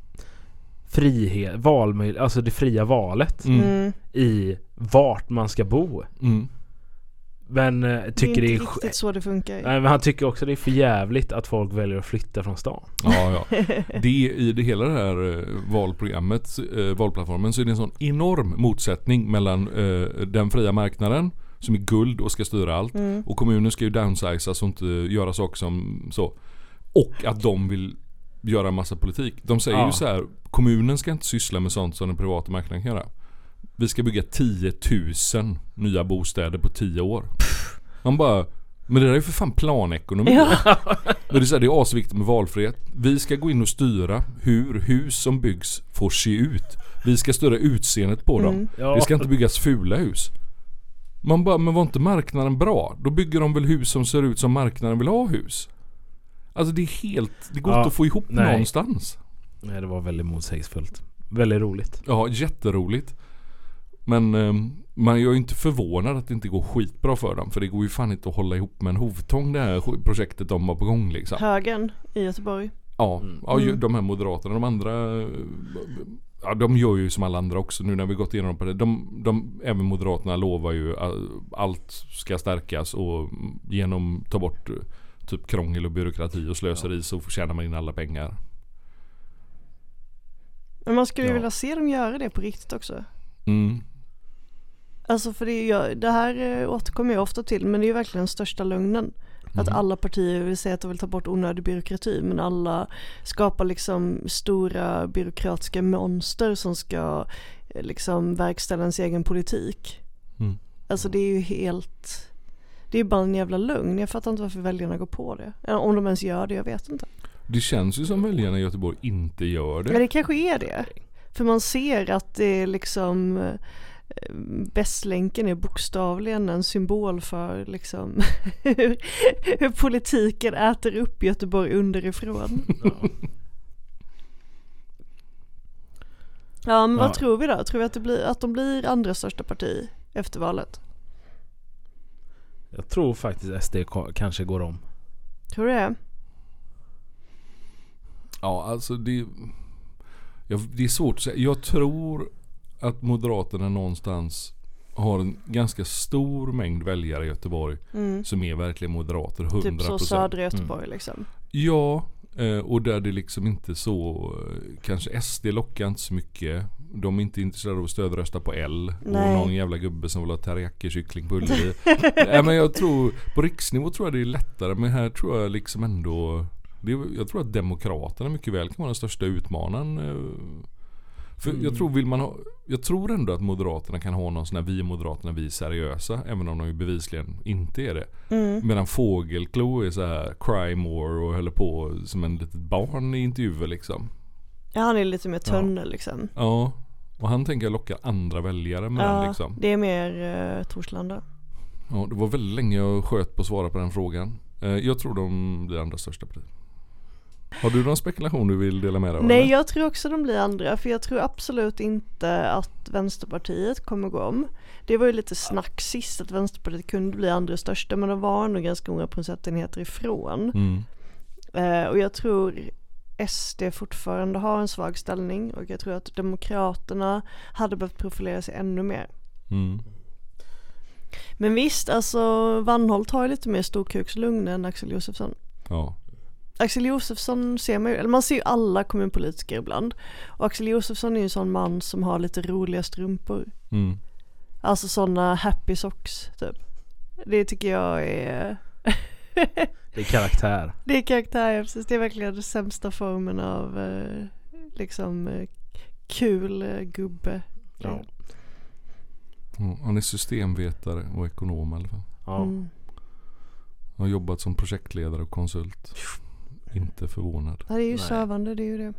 frihet, valmöjlighet, alltså det fria valet Mm. Mm. i vart man ska bo. Mm. Men eh, tycker det det är är, inte sk- riktigt så det funkar. Nej, men han tycker också det är för jävligt att folk väljer att flytta från stan. Ja, ja. Det i det hela det här eh, valprogrammet, eh, valplattformen, så är det en sån enorm motsättning mellan eh, den fria marknaden som är guld och ska styra allt, Mm. och kommunen ska ju downsizas och inte göra saker som så, och att de vill göra en massa politik. De säger Ja. ju så här: kommunen ska inte syssla med sånt som den privata marknaden kan göra. Vi ska bygga tio tusen nya bostäder på tio år. Man bara, men det där är ju för fan planekonomi. Ja. Men det är, så här, det är asviktigt med valfrihet. Vi ska gå in och styra hur hus som byggs får se ut. Vi ska styra utseendet på dem. Mm. Ja. Det ska inte byggas fula hus. Man bara, men var inte marknaden bra? Då bygger de väl hus som ser ut som marknaden vill ha hus. Alltså det är helt, det går Ja, inte att få ihop nej. någonstans. Nej, det var väldigt motsägelsefullt. Väldigt roligt. Ja, jätteroligt. Men eh, man är ju inte förvånad att det inte går skitbra för dem. För det går ju fan inte att hålla ihop med en hovtång, det här projektet de har på gång liksom. Högern i Göteborg. Ja, Mm. ja ju- Mm. de här moderaterna, de andra, ja, de gör ju som alla andra också nu när vi gått igenom på det. De, de, även moderaterna lovar ju att allt ska stärkas och genom ta bort eh, typ krångel och byråkrati och slöseri så tjänar man in alla pengar. Men man skulle ju Ja. vilja se dem göra det på riktigt också. Mm. Alltså för det, är ju- det här eh, återkommer jag ofta till, men det är ju verkligen den största lögnen. Att Mm. alla partier vill säga att de vill ta bort onödig byråkrati, men alla skapar liksom stora byråkratiska monster som ska eh, liksom verkställa ens egen politik. Mm. Alltså det är ju helt, det är bara en jävla lögn. Jag fattar inte varför väljarna går på det. Eller om de ens gör det, jag vet inte. Det känns ju som väljarna i Göteborg inte gör det. Men det kanske är det. För man ser att det är liksom eh, Västlänken är bokstavligen en symbol för liksom hur, hur politiken äter upp Göteborg underifrån. Ja. Ja, men vad Ja. tror vi då? Tror vi att, det blir, att de blir andra största parti efter valet? Jag tror faktiskt S D k- kanske går om. Tror du det? Ja, alltså det, ja, det är svårt att säga. Jag tror att Moderaterna någonstans har en ganska stor mängd väljare i Göteborg Mm. som är verkligen moderater, hundra procent. Typ så södra Göteborg liksom. Ja, eh, och där det liksom inte så, eh, kanske S D lockar inte så mycket. De är inte intresserade av att stödrösta på L. Nej. Och någon jävla gubbe som vill ha teriyaki-kyckling på Ullevi. Nej, men jag tror, på riksnivå tror jag det är lättare, men här tror jag liksom ändå, det, är- jag tror att Demokraterna mycket väl kan vara den största utmanaren. eh, För Mm. jag tror vill man ha, jag tror ändå att Moderaterna kan ha någon sån här vi är Moderaterna, vi är seriösa, även om de ju bevisligen inte är det. Mm. Medan Fågelklo är så här cry more och håller på som en litet barn i intervjuer liksom. Ja, han är lite mer tunnel liksom. Ja, och han tänker jag lockar andra väljare med den Ja, liksom. det är mer uh, Torslanda. Ja, det var väldigt länge jag sköt på att svara på den frågan. Eh, jag tror de blir andra största parti. Har du någon spekulation du vill dela med dig av? Nej, eller? jag tror också de blir andra, för jag tror absolut inte att Vänsterpartiet kommer gå om. Det var ju lite snack sist att Vänsterpartiet kunde bli andra största, men de var nog ganska många procentenheter ifrån. Mm. Eh, och jag tror S D fortfarande har en svag ställning, och jag tror att Demokraterna hade behövt profilera sig ännu mer. Mm. Men visst, alltså Wannholt har ju lite mer storkukslugn än Axel Josefsson. Ja. Axel Josefsson ser man ju, eller man ser ju alla kommunpolitiker ibland. Och Axel Josefsson är ju en sån man som har lite roliga strumpor. Mm. Alltså såna happy socks typ. Det tycker jag är Det är karaktär. det är karaktär, ja, precis. Det är verkligen den sämsta formen av eh, liksom eh, kul eh, gubbe. Ja. Ja, han är systemvetare och ekonom i alla fall. Ja. Mm. Han har jobbat som projektledare och konsult. Inte förvånad. Ja, det är ju Nej. sövande, det är ju det.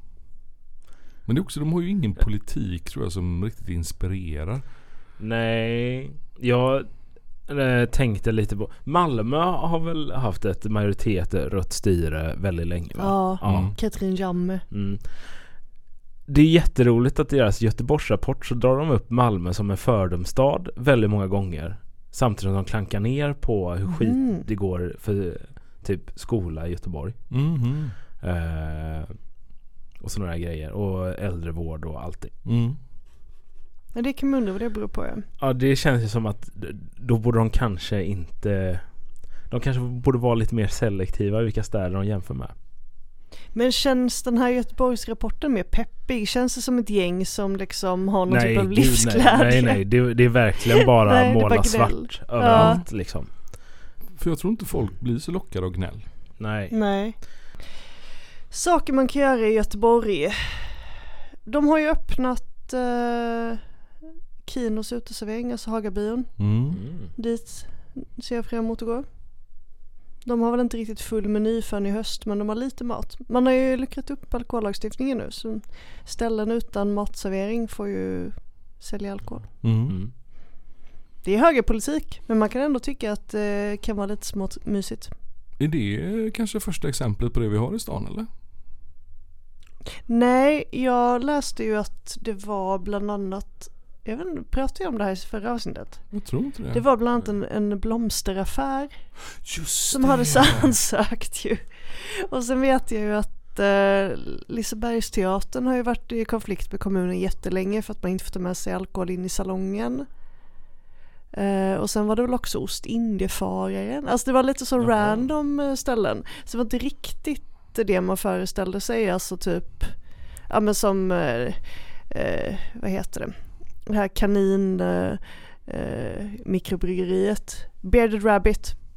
Men det är också, de har ju ingen politik tror jag som riktigt inspirerar. Nej, jag eh, tänkte lite på Malmö har väl haft ett majoritet rött styre väldigt länge, va? Ja, Ja. Mm. Katrin Jamme. Mm. Det är jätteroligt att i deras Göteborgsrapport så drar de upp Malmö som en fördomsstad väldigt många gånger. Samtidigt som de klankar ner på hur skit Mm. det går för typ skola i Göteborg. Mhm. Eh, och sådana här grejer. Och äldrevård och allting. Mm. Ja, det kan man undra vad det beror på. Ja. Ja, det känns ju som att då borde de kanske inte... De kanske borde vara lite mer selektiva i vilka städer de jämför med. Men känns den här Göteborgsrapporten mer peppig? Känns det som ett gäng som liksom har någon typ av gud, livsglädje? nej, nej, nej. Det, det är verkligen bara Nej, det är måla bara gnäll. svart överallt liksom. För jag tror inte folk blir så lockade av gnäll. Nej. Nej. Saker man kan göra i Göteborg. De har ju öppnat eh, Kinos uteservering, alltså Hagabion. Mm. Mm. Dit ser jag fram emot att gå. De har väl inte riktigt full meny förrän i höst, men de har lite mat. Man har ju luckrat upp alkohollagstiftningen nu, så ställen utan matservering får ju sälja alkohol. Mm. Mm. Det är högerpolitik, men man kan ändå tycka att det kan vara lite smått mysigt. Är det kanske första exemplet på det vi har i stan eller? Nej, jag läste ju att det var bland annat, jag vet inte, pratade jag om det här i förra avsnittet? Jag tror inte det. Det var bland annat en, en blomsteraffär Just som det. hade så ansökt ju. Och sen vet jag ju att eh, Lisebergsteatern har ju varit i konflikt med kommunen jättelänge för att man inte får ta med sig alkohol in i salongen. Eh, och sen var det väl också Ostindiefararen. Alltså det var lite så Jaha. random eh, ställen. Så det var inte riktigt det man föreställde sig. Alltså typ, ja men som, eh, eh, vad heter det? Det här kanin eh, eh, mikrobryggeriet. Bearded Rabbit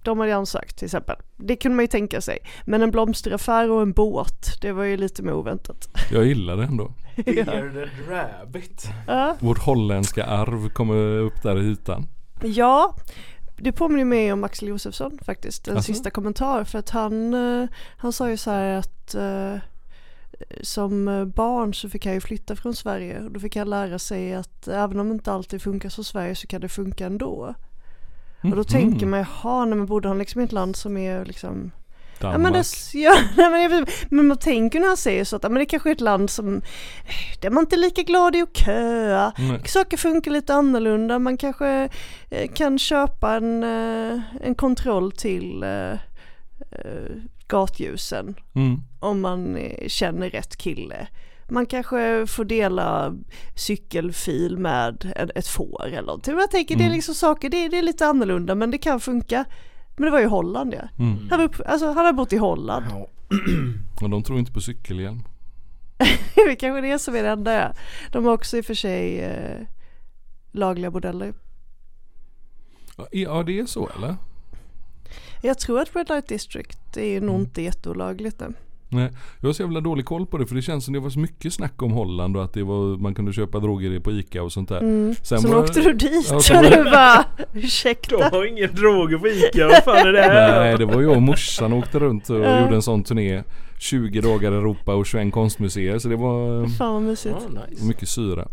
de hade ansökt till exempel. Det kunde man ju tänka sig. Men en blomsteraffär och en båt, det var ju lite mer oväntat. Jag gillar det ändå. Bearded Rabbit. Ja. Vårt holländska arv kommer upp där i ytan. Ja, det påminner mig om Axel Josefsson faktiskt. En Alltså? sista kommentar. För att han, eh, han sa ju så här att eh, som barn så fick han ju flytta från Sverige. Och då fick han lära sig att även om det inte alltid funkar som Sverige så kan det funka ändå. Och då tänker man, jaha, när man borde ha liksom ett land som är liksom... Ja, men, det, ja, men, jag, men man tänker när han säger så att men det kanske är ett land som där man inte är lika glad i att köa. Nej. Saker funkar lite annorlunda. Man kanske eh, kan köpa en, eh, en kontroll till eh, eh, gatljusen Mm. om man eh, känner rätt kille. Man kanske får dela cykelfil med en, ett får eller någonting. Jag tänker Mm. det är liksom saker, det, det är lite annorlunda men det kan funka. Men det var ju Holland, ja. Mm. Han, var upp, alltså, han har bott i Holland. Ja. Men de tror inte på cykelhjälm. Det kanske det som är det enda. Ja. De har också i och för sig eh, lagliga bordeller. Ja, det är så, eller? Jag tror att Red Light District är ju nog Mm. inte jätteolagligt nu. Nej, jag har så jävla dålig koll på det för det känns som det var så mycket snack om Holland och att det var, man kunde köpa droger på Ica och sånt där. Mm. Sen Så var- nu åkte du dit Ja, och sen var- du bara, De ursäkta. har ingen droger på Ica, vad fan är det här? Nej, det var jag och morsan åkte runt och Ja. gjorde en sån turné. tjugo dagar i Europa och tjugoett konstmuseer så det var Fan vad mysigt. Ja, nice. mycket syra.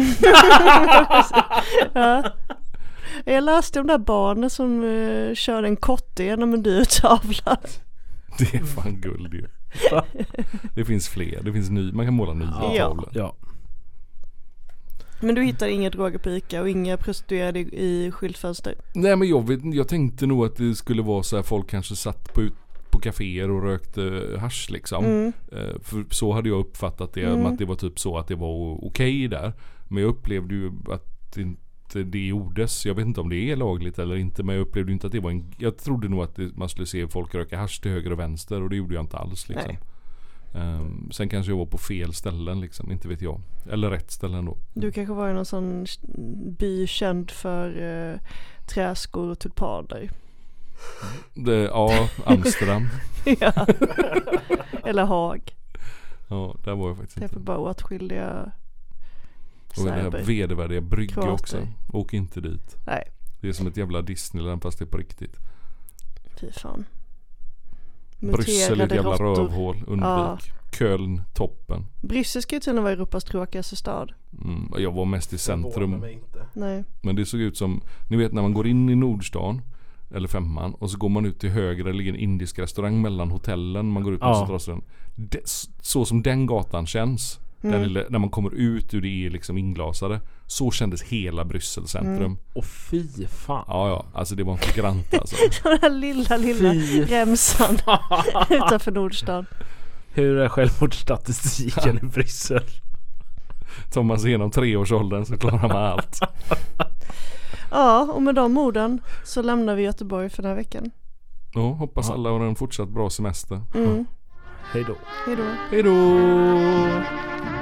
Ja. Jag läste om de där barnen som uh, körde en kotte genom en dyr tavla. Det är fan guld ju. Det finns fler, det finns ny, man kan måla nya Ja. tavlor. Ja. Men du hittar inga droger på Ica och inga prostituerade i, i skyltfönster. Nej men jag, vet, jag tänkte nog att det skulle vara så här folk kanske satt på, ut- på kaféer och rökte hasch liksom. Mm. Eh, För så hade jag uppfattat det, Mm. att det var typ så att det var o- okej där. Men jag upplevde ju att det inte det gjordes. Jag vet inte om det är lagligt eller inte, men jag upplevde inte att det var en... Jag trodde nog att det, man skulle se folk röka hasch till höger och vänster och det gjorde jag inte alls liksom. Um, sen kanske jag var på fel ställen liksom, inte vet jag. Eller rätt ställen då. Du kanske var i någon sån by känd för uh, träskor och tulpaner. Det, ja, Amsterdam. Ja. Eller Haag. Ja, där var jag faktiskt Det är inte. för bara åtskildiga Och det här serber. vedervärdiga brygge Kroater. också. Åk inte dit. Nej, Det är som ett jävla Disneyland fast det är på riktigt. fy fan. Bryssel är ett jävla råttor. rövhål. Undvik. Ja. Köln, toppen. Bryssel ska ju tydligen vara Europas tråkigaste stad. Mm, jag var mest i Förvånar centrum. mig inte. Nej. Men det såg ut som, ni vet när man går in i Nordstan eller Femman och så går man ut till höger, det ligger en indisk restaurang mellan hotellen, man går ut på Ja. Centralstaden. Det, så som den gatan känns, Mm. den lilla, när man kommer ut ur det liksom inglasade, så kändes hela Bryssel centrum. Mm. Och fy fan. Ja, ja, alltså det var inte grant alltså. Den här lilla, lilla Fy remsan utanför Nordstan. Hur är självmordsstatistiken i Bryssel? Tar man sig igenom treårsåldern så klarar man allt. Ja, och med de orden så lämnar vi Göteborg för den här veckan. Ja, hoppas Ja. alla har en fortsatt bra semester. Mm. Hej då. Hej då. Hej då!